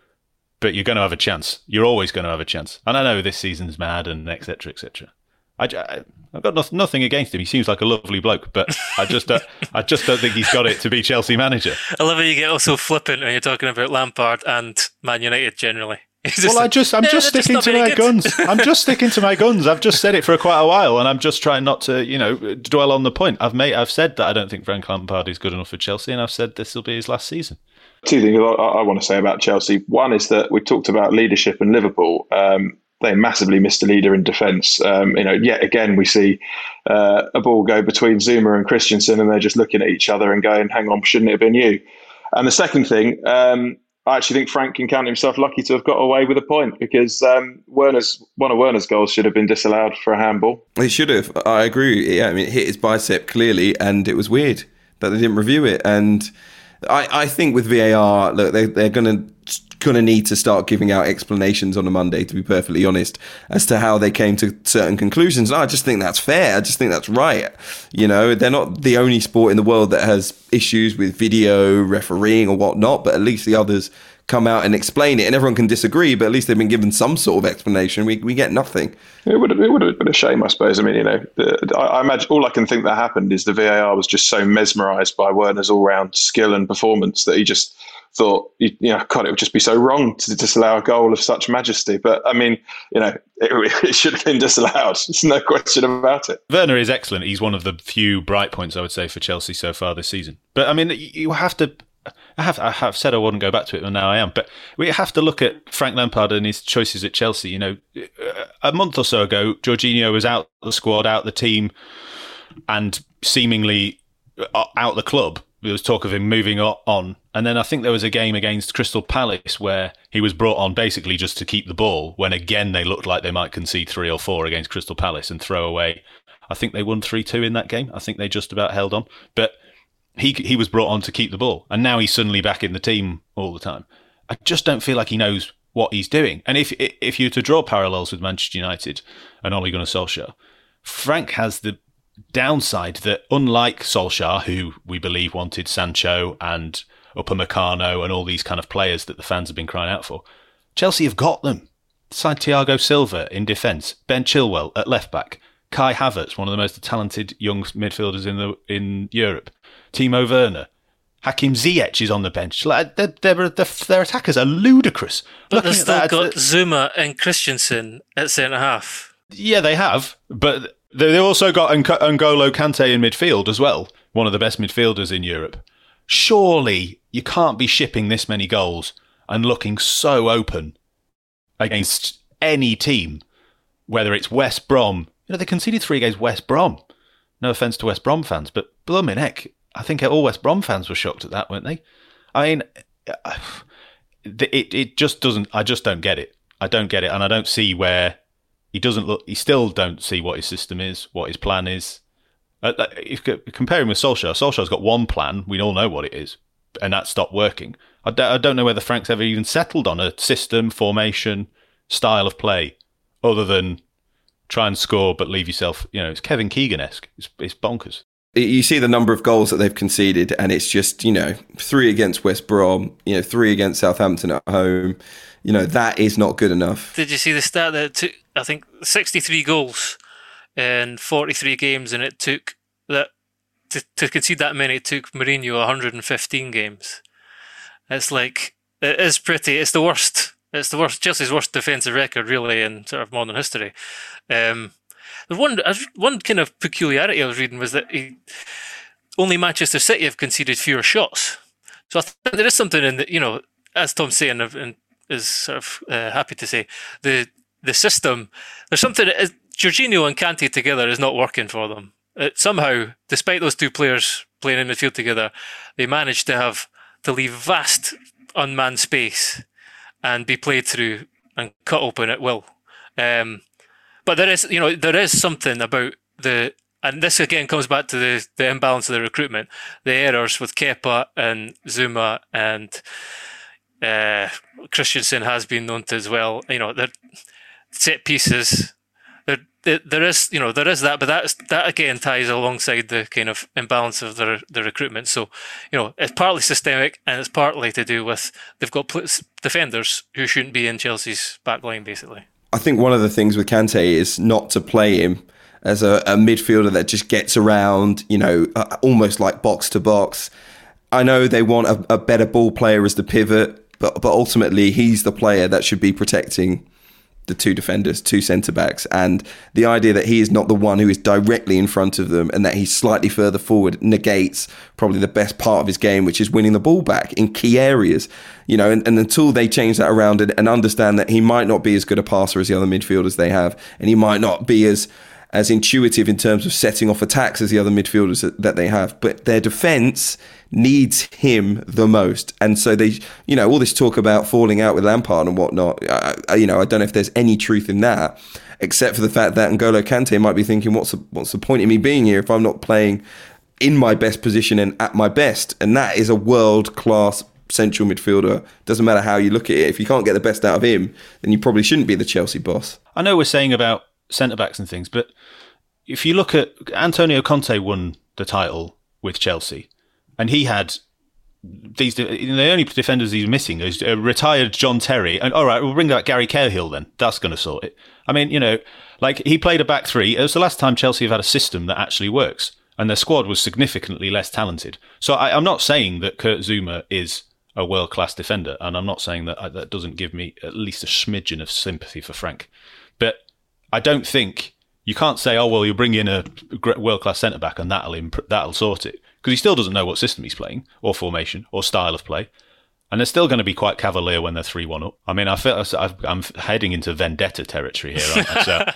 but you're going to have a chance. You're always going to have a chance. And I know this season's mad and et cetera, et cetera. I, I, I've got no, nothing against him. He seems like a lovely bloke, but I just, uh, I just don't think he's got it to be Chelsea manager. I love how you get also flippant when you're talking about Lampard and Man United generally. Well, like, I just, I'm yeah, just sticking just to my good. guns. I'm just sticking to my guns. I've just said it for quite a while, and I'm just trying not to, you know, dwell on the point. I've made, I've said that I don't think Frank Lampard is good enough for Chelsea, and I've said this will be his last season. Two things I, I want to say about Chelsea. One is that we talked about leadership in Liverpool. Um, they massively missed a leader in defence. Um, you know, yet again we see uh, a ball go between Zuma and Christensen, and they're just looking at each other and going, "Hang on, shouldn't it have been you?" And the second thing. Um, I actually think Frank can count himself lucky to have got away with a point because um, Werner's one of Werner's goals should have been disallowed for a handball. He should have. I agree. Yeah, I mean, it hit his bicep clearly, and it was weird that they didn't review it. And I, I think with V A R, look, they, they're going to going to need to start giving out explanations on a Monday, to be perfectly honest, as to how they came to certain conclusions. And I just think that's fair. I just think that's right. You know, they're not the only sport in the world that has issues with video refereeing or whatnot, but at least the others come out and explain it, and everyone can disagree, but at least they've been given some sort of explanation. We we get nothing. It would have, it would have been a shame, I suppose. I mean, you know, the, I, I imagine all I can think that happened is the V A R was just so mesmerised by Werner's all-round skill and performance that he just thought, you know, God, it would just be so wrong to disallow a goal of such majesty. But I mean, you know, it, it should have been disallowed. There's no question about it. Werner is excellent. He's one of the few bright points, I would say, for Chelsea so far this season. But I mean, you have to. I have I have said I wouldn't go back to it, and now I am. But we have to look at Frank Lampard and his choices at Chelsea. You know, a month or so ago, Jorginho was out the squad, out the team, and seemingly out the club. There was talk of him moving on. And then I think there was a game against Crystal Palace where he was brought on basically just to keep the ball, when again they looked like they might concede three or four against Crystal Palace and throw away. I think they won three two in that game. I think they just about held on. But He he was brought on to keep the ball, and now he's suddenly back in the team all the time. I just don't feel like he knows what he's doing. And if if you were to draw parallels with Manchester United and Ole Gunnar Solskjaer, Frank has the downside that, unlike Solskjaer, who we believe wanted Sancho and Upamecano and all these kind of players that the fans have been crying out for, Chelsea have got them. Signed Thiago Silva in defence, Ben Chilwell at left back, Kai Havertz, one of the most talented young midfielders in the in Europe, Timo Werner, Hakim Ziyech is on the bench. Like, their, their, their, their attackers are ludicrous. But they've Looking still at that, got Zuma and Christensen at centre half. Yeah, they have, but they also got N'Golo Kante in midfield as well, one of the best midfielders in Europe. Surely you can't be shipping this many goals and looking so open against any team, whether it's West Brom. You know, they conceded three against West Brom. No offence to West Brom fans, but blooming heck, I think all West Brom fans were shocked at that, weren't they? I mean, it it just doesn't. I just don't get it. I don't get it, and I don't see where he doesn't look. He still don't see what his system is, what his plan is. Uh, if comparing with Solskjaer, Solskjaer's got one plan. We all know what it is, and that stopped working. I don't, I don't know whether Frank's ever even settled on a system, formation, style of play, other than try and score but leave yourself. You know, it's Kevin Keegan-esque. It's, it's bonkers. You see the number of goals that they've conceded, and it's just, you know, three against West Brom, you know, three against Southampton at home. You know, that is not good enough. Did you see the stat that it took, I think, sixty-three goals in forty-three games, and it took that to, to concede that many, it took Mourinho one hundred fifteen games. It's like, it is pretty, it's the worst, it's the worst, Chelsea's worst defensive record, really, in sort of modern history. Um, The one one kind of peculiarity I was reading was that he, only Manchester City have conceded fewer shots. So I think there is something in the, you know, as Tom's saying and is sort of uh, happy to say, the the system, there's something, that, Jorginho and Kante together is not working for them. It, somehow, despite those two players playing in midfield together, they managed to have, to leave vast unmanned space and be played through and cut open at will. Um, But there is, you know, there is something about the, and this again comes back to the, the imbalance of the recruitment, the errors with Kepa and Zuma and uh, Christensen has been known to as well. You know, the set pieces. There, there, there is, you know, there is that, but that's that again ties alongside the kind of imbalance of the the recruitment. So, you know, it's partly systemic and it's partly to do with they've got defenders who shouldn't be in Chelsea's back line, basically. I think one of the things with Kante is not to play him as a, a midfielder that just gets around, you know, uh, almost like box to box. I know they want a, a better ball player as the pivot, but but ultimately he's the player that should be protecting the two defenders, two centre-backs. And the idea that he is not the one who is directly in front of them and that he's slightly further forward negates probably the best part of his game, which is winning the ball back in key areas. You know, and, and until they change that around and, and understand that he might not be as good a passer as the other midfielders they have, and he might not be as as intuitive in terms of setting off attacks as the other midfielders that, that they have, but their defence needs him the most. And so they, you know, all this talk about falling out with Lampard and whatnot, I, I, you know, I don't know if there's any truth in that, except for the fact that N'Golo Kante might be thinking, what's the, what's the point in me being here if I'm not playing in my best position and at my best? And that is a world-class central midfielder. Doesn't matter how you look at it. If you can't get the best out of him, then you probably shouldn't be the Chelsea boss. I know we're saying about centre-backs and things, but if you look at Antonio Conte won the title with Chelsea, and he had these, the only defenders he's missing is a retired John Terry. And all right, we'll bring back Gary Cahill then. That's going to sort it. I mean, you know, like he played a back three. It was the last time Chelsea have had a system that actually works, and their squad was significantly less talented. So I, I'm not saying that Kurt Zouma is a world-class defender, and I'm not saying that that doesn't give me at least a smidgen of sympathy for Frank. But I don't think you can't say, oh, well, you bring in a world-class centre-back and that'll imp- that'll sort it. Because he still doesn't know what system he's playing, or formation, or style of play. And they're still going to be quite cavalier when they're three one up. I mean, I feel I'm heading into vendetta territory here, aren't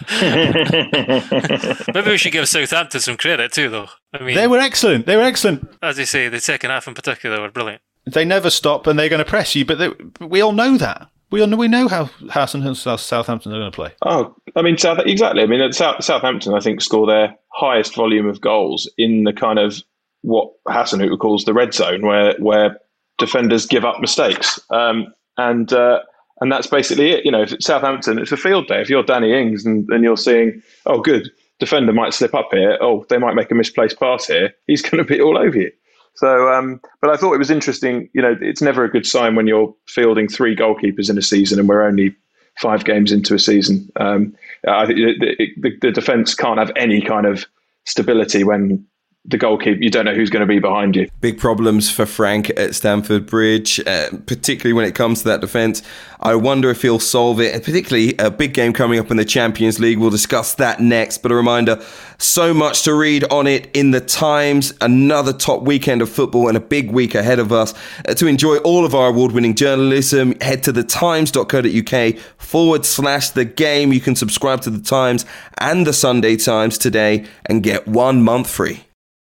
I? So. Maybe we should give Southampton some credit too, though. I mean, they were excellent. They were excellent. As you say, the second half in particular were brilliant. They never stop, and they're going to press you. But they, we all know that. We all know, we know how Hassan and Southampton are going to play. Oh, I mean, South, exactly. I mean, at South, Southampton, I think, score their highest volume of goals in the kind of what Hasenhüttl calls the red zone, where where defenders give up mistakes, um, and uh, and that's basically it. You know, if it's Southampton, it's a field day. If you're Danny Ings and, and you're seeing, oh, good, defender might slip up here. Oh, they might make a misplaced pass here. He's going to be all over you. So, um, but I thought it was interesting. You know, it's never a good sign when you're fielding three goalkeepers in a season, and we're only five games into a season. Um, I think the, the, the defence can't have any kind of stability when the goalkeeper, you don't know who's going to be behind you. Big problems for Frank at Stamford Bridge, uh, particularly when it comes to that defence. I wonder if he'll solve it, and particularly a big game coming up in the Champions League. We'll discuss that next, but a reminder, so much to read on it in the Times. Another top weekend of football and a big week ahead of us. Uh, to enjoy all of our award-winning journalism, head to thetimes.co.uk forward slash the game. You can subscribe to the Times and the Sunday Times today and get one month free.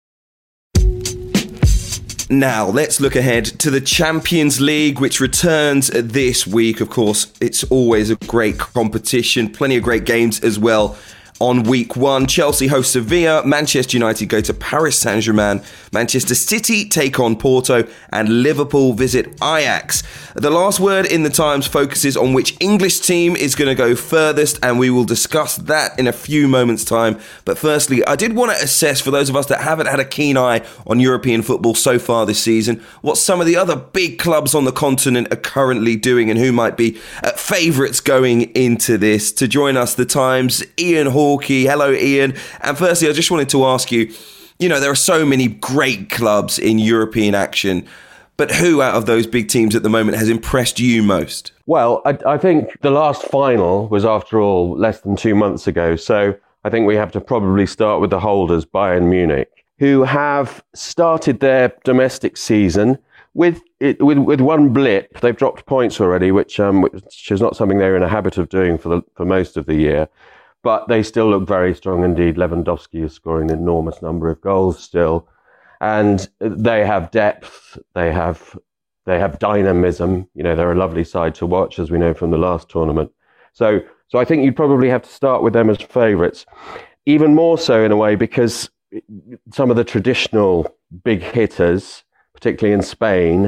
Now, let's look ahead to the Champions League, which returns this week. Of course, it's always a great competition. Plenty of great games as well. On week one, Chelsea host Sevilla, Manchester United go to Paris Saint-Germain, Manchester City take on Porto, and Liverpool visit Ajax. The last word in the Times focuses on which English team is going to go furthest, and we will discuss that in a few moments' time. But firstly, I did want to assess, for those of us that haven't had a keen eye on European football so far this season, what some of the other big clubs on the continent are currently doing and who might be uh, favourites going into this. To join us, the Times, Ian Hall. Hello, Ian. And firstly, I just wanted to ask you, you know, there are so many great clubs in European action, but who out of those big teams at the moment has impressed you most? Well, I, I think the last final was, after all, less than two months ago. So I think we have to probably start with the holders, Bayern Munich, who have started their domestic season with it, with, with one blip. They've dropped points already, which um, which is not something they're in a habit of doing for the for most of the year. But they still look very strong indeed. Lewandowski is scoring an enormous number of goals still. And they have depth. They have they have dynamism. You know, they're a lovely side to watch, as we know from the last tournament. So so I think you'd probably have to start with them as favourites. Even more so in a way, because some of the traditional big hitters, particularly in Spain,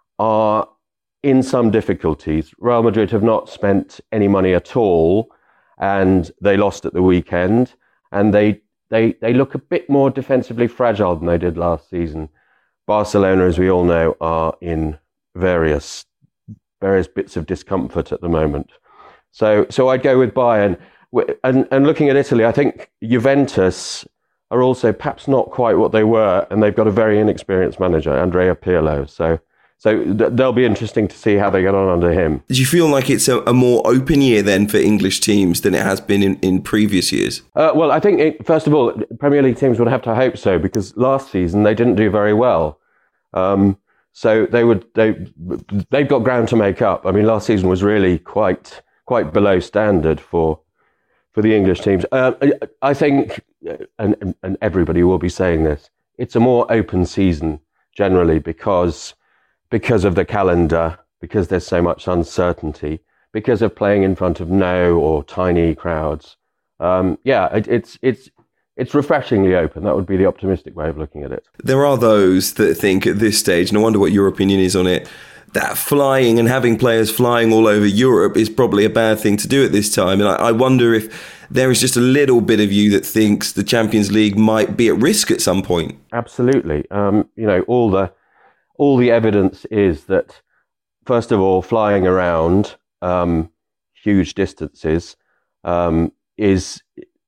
are in some difficulties. Real Madrid have not spent any money at all, and they lost at the weekend, and they they they look a bit more defensively fragile than they did last season. Barcelona, as we all know, are in various various bits of discomfort at the moment. So so I'd go with Bayern. And and looking at Italy, I think Juventus are also perhaps not quite what they were, and they've got a very inexperienced manager, Andrea Pirlo. So So th- they'll be interesting to see how they get on under him. Did you feel like it's a, a more open year then for English teams than it has been in, in previous years? Uh, well, I think, it, first of all, Premier League teams would have to hope so, because last season they didn't do very well. Um, so they would they they've got ground to make up. I mean, last season was really quite quite below standard for for the English teams. Uh, I think, and and everybody will be saying this, it's a more open season generally because. Because of the calendar, because there's so much uncertainty, because of playing in front of no or tiny crowds. Um, yeah, it, it's it's it's refreshingly open. That would be the optimistic way of looking at it. There are those that think at this stage, and I wonder what your opinion is on it, that flying and having players flying all over Europe is probably a bad thing to do at this time. And I, I wonder if there is just a little bit of you that thinks the Champions League might be at risk at some point. Absolutely. Um, you know, all the all the evidence is that, first of all, flying around um, huge distances um, is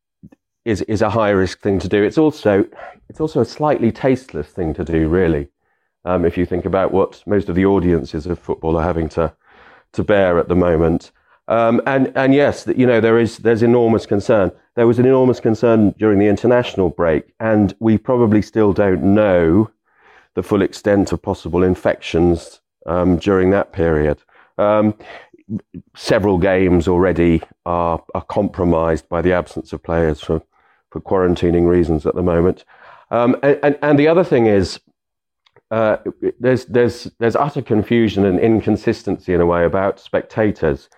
is is a high risk thing to do. It's also it's also a slightly tasteless thing to do, really. Um, if you think about what most of the audiences of football are having to to bear at the moment, um, and and yes, you know there is there's enormous concern. There was an enormous concern during the international break, and we probably still don't know the full extent of possible infections um, during that period. Um, several games already are are compromised by the absence of players for for quarantining reasons at the moment, um, and, and and the other thing is. Uh, there's there's there's utter confusion and inconsistency in a way about spectators.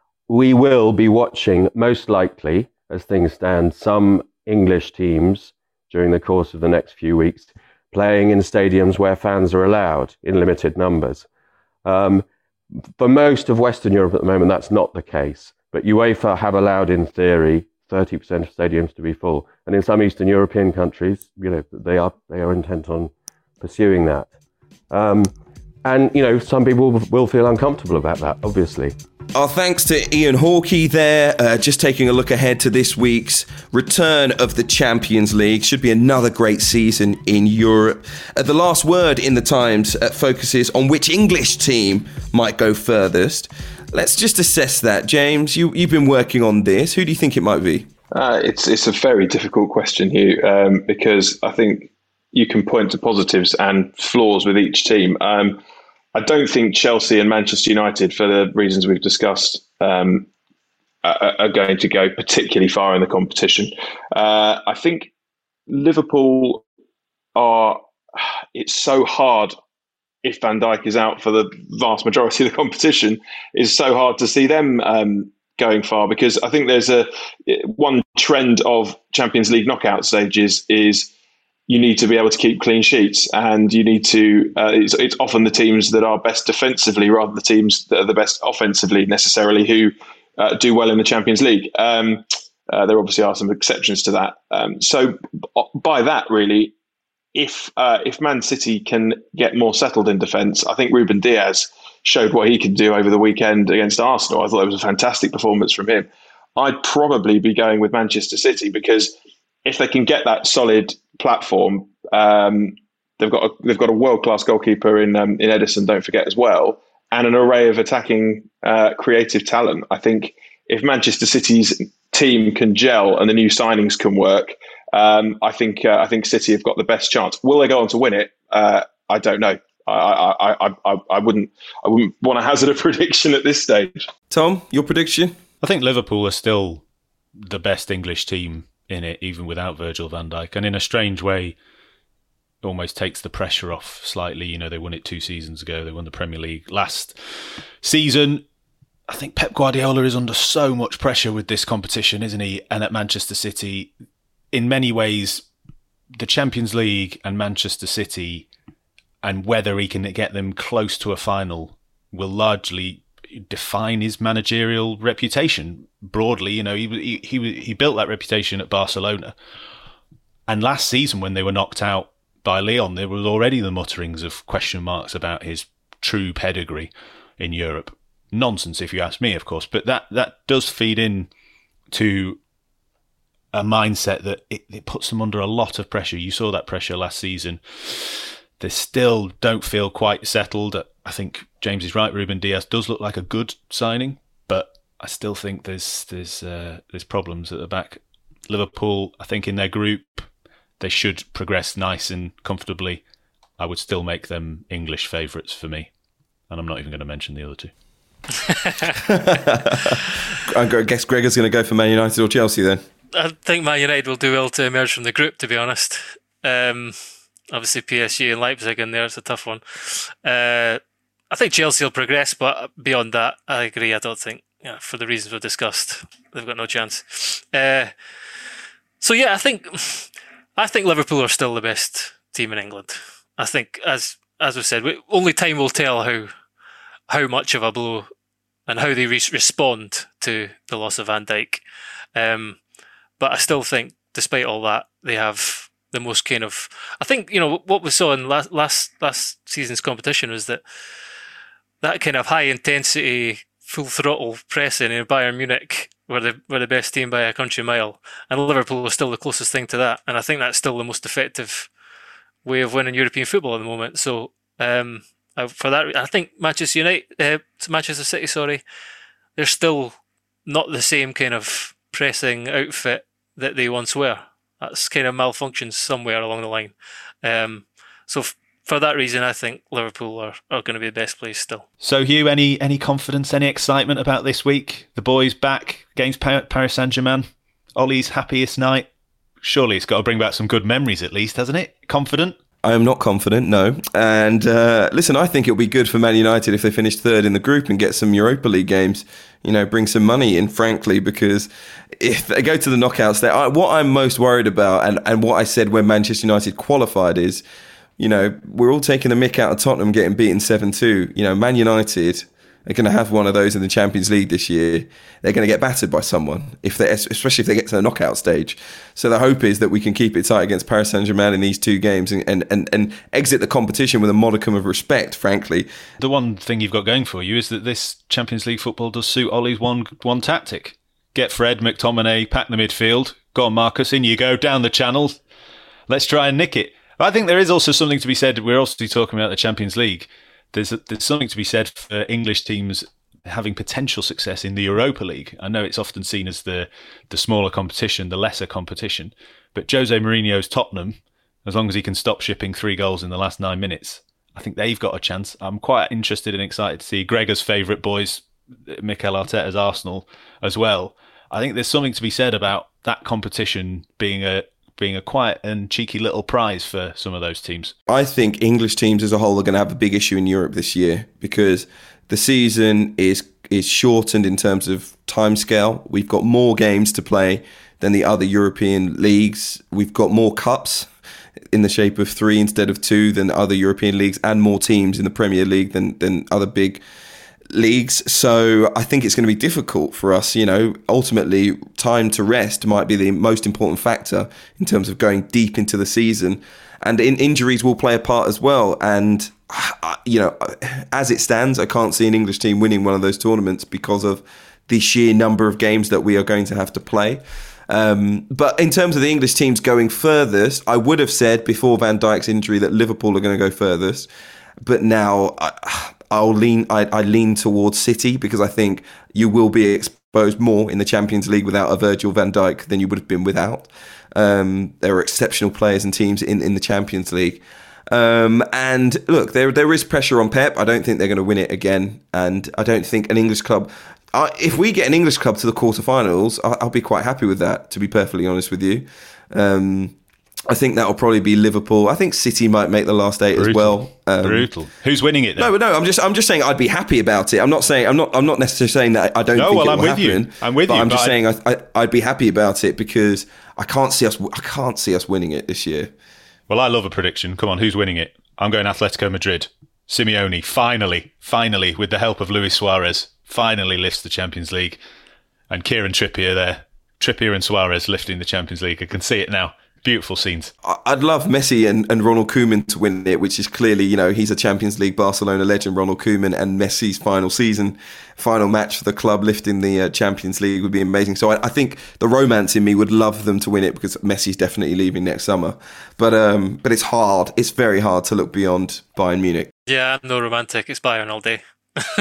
We will be watching, most likely, as things stand, some English teams during the course of the next few weeks playing in stadiums where fans are allowed in limited numbers. Um, for most of Western Europe at the moment, that's not the case. But UEFA have allowed, in theory, thirty percent of stadiums to be full, and in some Eastern European countries, you know, they are they are intent on pursuing that. Um, and, you know, some people will feel uncomfortable about that, obviously. Our thanks to Ian Hawkey there, uh, just taking a look ahead to this week's return of the Champions League. Should be another great season in Europe. Uh, the last word in the Times uh, focuses on which English team might go furthest. Let's just assess that. James, you, you've been working on this. Who do you think it might be? Uh, it's, it's a very difficult question, Hugh, um, because I think you can point to positives and flaws with each team. Um, I don't think Chelsea and Manchester United, for the reasons we've discussed, um, are, are going to go particularly far in the competition. Uh, I think Liverpool are, it's so hard if Van Dijk is out for the vast majority of the competition, it's so hard to see them um, going far, because I think there's a one trend of Champions League knockout stages is you need to be able to keep clean sheets, and you need to, uh, it's, it's often the teams that are best defensively rather than the teams that are the best offensively necessarily who uh, do well in the Champions League. Um, uh, there obviously are some exceptions to that. Um, so by that, really, if uh, if Man City can get more settled in defence, I think Ruben Diaz showed what he could do over the weekend against Arsenal. I thought it was a fantastic performance from him. I'd probably be going with Manchester City, because if they can get that solid platform, um, they've got a, they've got a world class goalkeeper in um, in Edison, don't forget, as well, and an array of attacking uh, creative talent. I think if Manchester City's team can gel and the new signings can work, um, I think uh, I think City have got the best chance. Will they go on to win it? Uh, I don't know. I, I, I, I, I wouldn't I wouldn't want to hazard a prediction at this stage. Tom, your prediction? I think Liverpool are still the best English team in it, even without Virgil van Dijk, and in a strange way almost takes the pressure off slightly. You know, they won it two seasons ago, they won the Premier League last season. I think Pep Guardiola is under so much pressure with this competition, isn't he? And at Manchester City, in many ways, the Champions League and Manchester City, and whether he can get them close to a final, will largely define his managerial reputation broadly. You know, he he he built that reputation at Barcelona, and last season when they were knocked out by Lyon, there was already the mutterings of question marks about his true pedigree in Europe. Nonsense, if you ask me, of course, but that that does feed in to a mindset that it, it puts them under a lot of pressure. You saw that pressure last season. They still don't feel quite settled. I think James is right. Ruben Diaz does look like a good signing, but I still think there's there's uh, there's problems at the back. Liverpool, I think in their group, they should progress nice and comfortably. I would still make them English favourites for me, and I'm not even going to mention the other two. I guess Gregor's going to go for Man United or Chelsea then. I think Man United will do well to emerge from the group, to be honest. Um, obviously P S G and Leipzig in there, it's a tough one. Uh, I think Chelsea will progress, but beyond that, I agree. I don't think, you know, for the reasons we've discussed, they've got no chance. Uh, so yeah, I think I think Liverpool are still the best team in England. I think, as as we said, we, only time will tell how how much of a blow and how they re- respond to the loss of Van Dijk. Um, but I still think, despite all that, they have the most kind of... I think, you know, what we saw in last last, last season's competition was that that kind of high-intensity, full-throttle pressing in Bayern Munich were the, were the best team by a country mile. And Liverpool was still the closest thing to that. And I think that's still the most effective way of winning European football at the moment. So... Um, Uh, for that, I think Manchester United, uh, Manchester City, sorry, they're still not the same kind of pressing outfit that they once were. That's kind of malfunctioned somewhere along the line. Um, so f- for that reason, I think Liverpool are, are going to be the best place still. So Hugh, any any confidence, any excitement about this week? The boys back against Paris Saint-Germain. Ollie's happiest night. Surely it's got to bring back some good memories at least, hasn't it? Confident? I am not confident, no. And uh, listen, I think it'll be good for Man United if they finish third in the group and get some Europa League games, you know, bring some money in, frankly, because if they go to the knockouts there, I, what I'm most worried about and, and what I said when Manchester United qualified is, you know, we're all taking the mick out of Tottenham getting beaten seven two. You know, Man United are going to have one of those in the Champions League this year. They're going to get battered by someone, if they, especially if they get to the knockout stage. So the hope is that we can keep it tight against Paris Saint-Germain in these two games and, and, and, and exit the competition with a modicum of respect, frankly. The one thing you've got going for you is that this Champions League football does suit Ollie's one one tactic. Get Fred, McTominay, pack the midfield. Go on, Marcus, in you go, down the channels. Let's try and nick it. I think there is also something to be said. We're also talking about the Champions League. There's a, there's something to be said for English teams having potential success in the Europa League. I know it's often seen as the the smaller competition, the lesser competition, but Jose Mourinho's Tottenham, as long as he can stop shipping three goals in the last nine minutes, I think they've got a chance. I'm quite interested and excited to see Gregor's favourite boys, Mikel Arteta's Arsenal as well. I think there's something to be said about that competition being a being a quiet and cheeky little prize for some of those teams. I think English teams as a whole are going to have a big issue in Europe this year because the season is is shortened in terms of timescale. We've got more games to play than the other European leagues. We've got more cups in the shape of three instead of two than other European leagues, and more teams in the Premier League than than other big leagues. So I think it's going to be difficult for us. You know, ultimately, time to rest might be the most important factor in terms of going deep into the season. And in injuries will play a part as well. And, you know, as it stands, I can't see an English team winning one of those tournaments because of the sheer number of games that we are going to have to play. Um, but in terms of the English teams going furthest, I would have said before Van Dijk's injury that Liverpool are going to go furthest. But now I, I'll lean, I, I lean towards City because I think you will be exposed more in the Champions League without a Virgil van Dijk than you would have been without. Um, there are exceptional players and teams in, in the Champions League. Um, and look, there there is pressure on Pep. I don't think they're going to win it again. And I don't think an English club... I, if we get an English club to the quarterfinals, I, I'll be quite happy with that, to be perfectly honest with you. Um, I think that'll probably be Liverpool. I think City might make the last eight Brutal. as well. Um, Brutal. Who's winning it then? No, no. I'm just, I'm just saying I'd be happy about it. I'm not saying, I'm not, I'm not necessarily saying that I don't no, think well, it I'm will with happen. You. I'm with but you. I'm but just I... saying I, I, I'd be happy about it because I can't see us, I can't see us winning it this year. Well, I love a prediction. Come on, who's winning it? I'm going Atletico Madrid. Simeone finally, finally, with the help of Luis Suarez, finally lifts the Champions League. And Kieran Trippier there. Trippier and Suarez lifting the Champions League. I can see it now. Beautiful scenes. I'd love Messi and, and Ronald Koeman to win it, which is clearly, you know, he's a Champions League Barcelona legend, Ronald Koeman, and Messi's final season, final match for the club lifting the uh, Champions League would be amazing. So I, I think the romance in me would love them to win it because Messi's definitely leaving next summer. But um, but it's hard. It's very hard to look beyond Bayern Munich. Yeah, I'm no romantic. It's Bayern all day.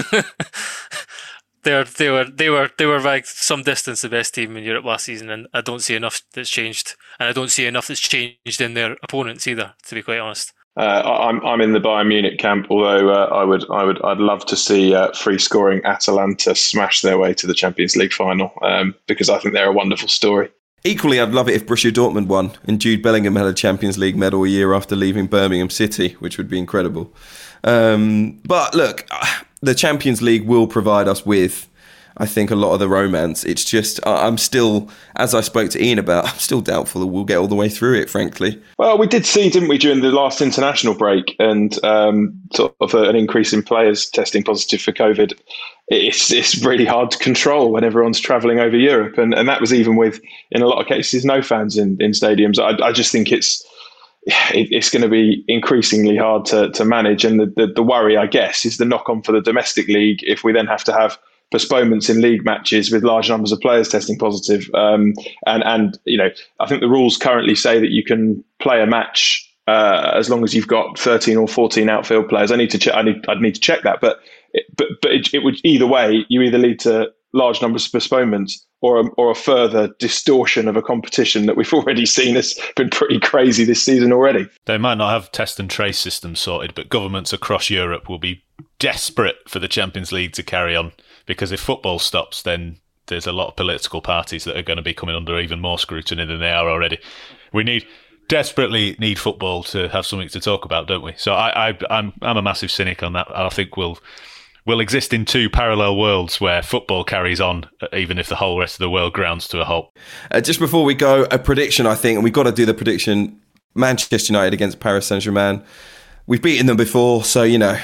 They're, they were they were they were like some distance the best team in Europe last season, and I don't see enough that's changed, and I don't see enough that's changed in their opponents either, to be quite honest. Uh, I'm I'm in the Bayern Munich camp, although uh, I would I would I'd love to see uh, free scoring Atalanta smash their way to the Champions League final um, because I think they're a wonderful story. Equally, I'd love it if Borussia Dortmund won and Jude Bellingham had a Champions League medal a year after leaving Birmingham City, which would be incredible. Um, but look, the Champions League will provide us with I think, a lot of the romance. It's just, I'm still, as I spoke to Ian about, I'm still doubtful that we'll get all the way through it, frankly. Well, we did see, didn't we, during the last international break, and um, sort of an increase in players testing positive for COVID. It's it's really hard to control when everyone's travelling over Europe, and, and that was even with, in a lot of cases, no fans in, in stadiums. I, I just think it's it, it's going to be increasingly hard to to manage, and the, the the worry, I guess, is the knock on for the domestic league if we then have to have postponements in league matches with large numbers of players testing positive. Um, and, and, you know, I think the rules currently say that you can play a match uh, as long as you've got thirteen or fourteen outfield players. I need to check, I need, I'd need to check that, but, it, but, but it, it would either way, you either lead to large numbers of postponements or a, or a further distortion of a competition that we've already seen has been pretty crazy this season already. They might not have test and trace systems sorted, but governments across Europe will be desperate for the Champions League to carry on. Because if football stops, then there's a lot of political parties that are going to be coming under even more scrutiny than they are already. We need desperately need football to have something to talk about, don't we? So I, I, I'm I'm a massive cynic on that. I think we'll we'll exist in two parallel worlds where football carries on, even if the whole rest of the world grounds to a halt. Uh, just before we go, a prediction, I think, and we've got to do the prediction: Manchester United against Paris Saint-Germain. We've beaten them before, so you know.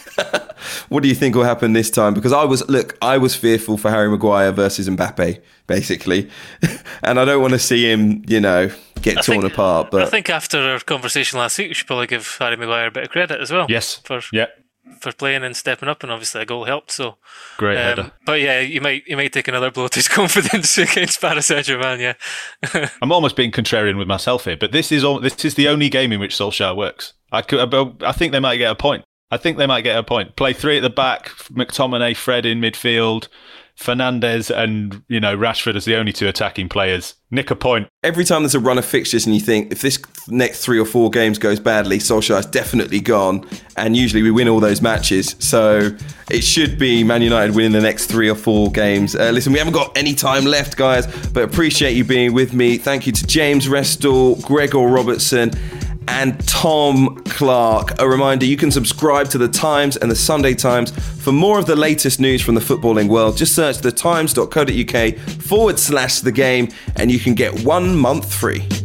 What do you think will happen this time? Because I was, look, I was fearful for Harry Maguire versus Mbappe, basically. And I don't want to see him, you know, get I torn think, apart. But I think after our conversation last week, we should probably give Harry Maguire a bit of credit as well. Yes. For, yeah. for playing and stepping up, and obviously a goal helped. So great um, header. But yeah, you might you might take another blow to his confidence against Paris Saint-Germain. Yeah. I'm almost being contrarian with myself here, but this is all, this is the only game in which Solskjaer works. I could, I think they might get a point. I think they might get a point. Play three at the back, McTominay, Fred in midfield, Fernandes and, you know, Rashford as the only two attacking players. Nick a point. Every time there's a run of fixtures and you think, if this next three or four games goes badly, Solskjaer's definitely gone. And usually we win all those matches. So it should be Man United winning the next three or four games. Uh, listen, we haven't got any time left, guys, but appreciate you being with me. Thank you to James Restall, Gregor Robertson, and Tom Clark. A reminder, you can subscribe to The Times and The Sunday Times for more of the latest news from the footballing world. Just search thetimes.co.uk forward slash the game and you can get one month free.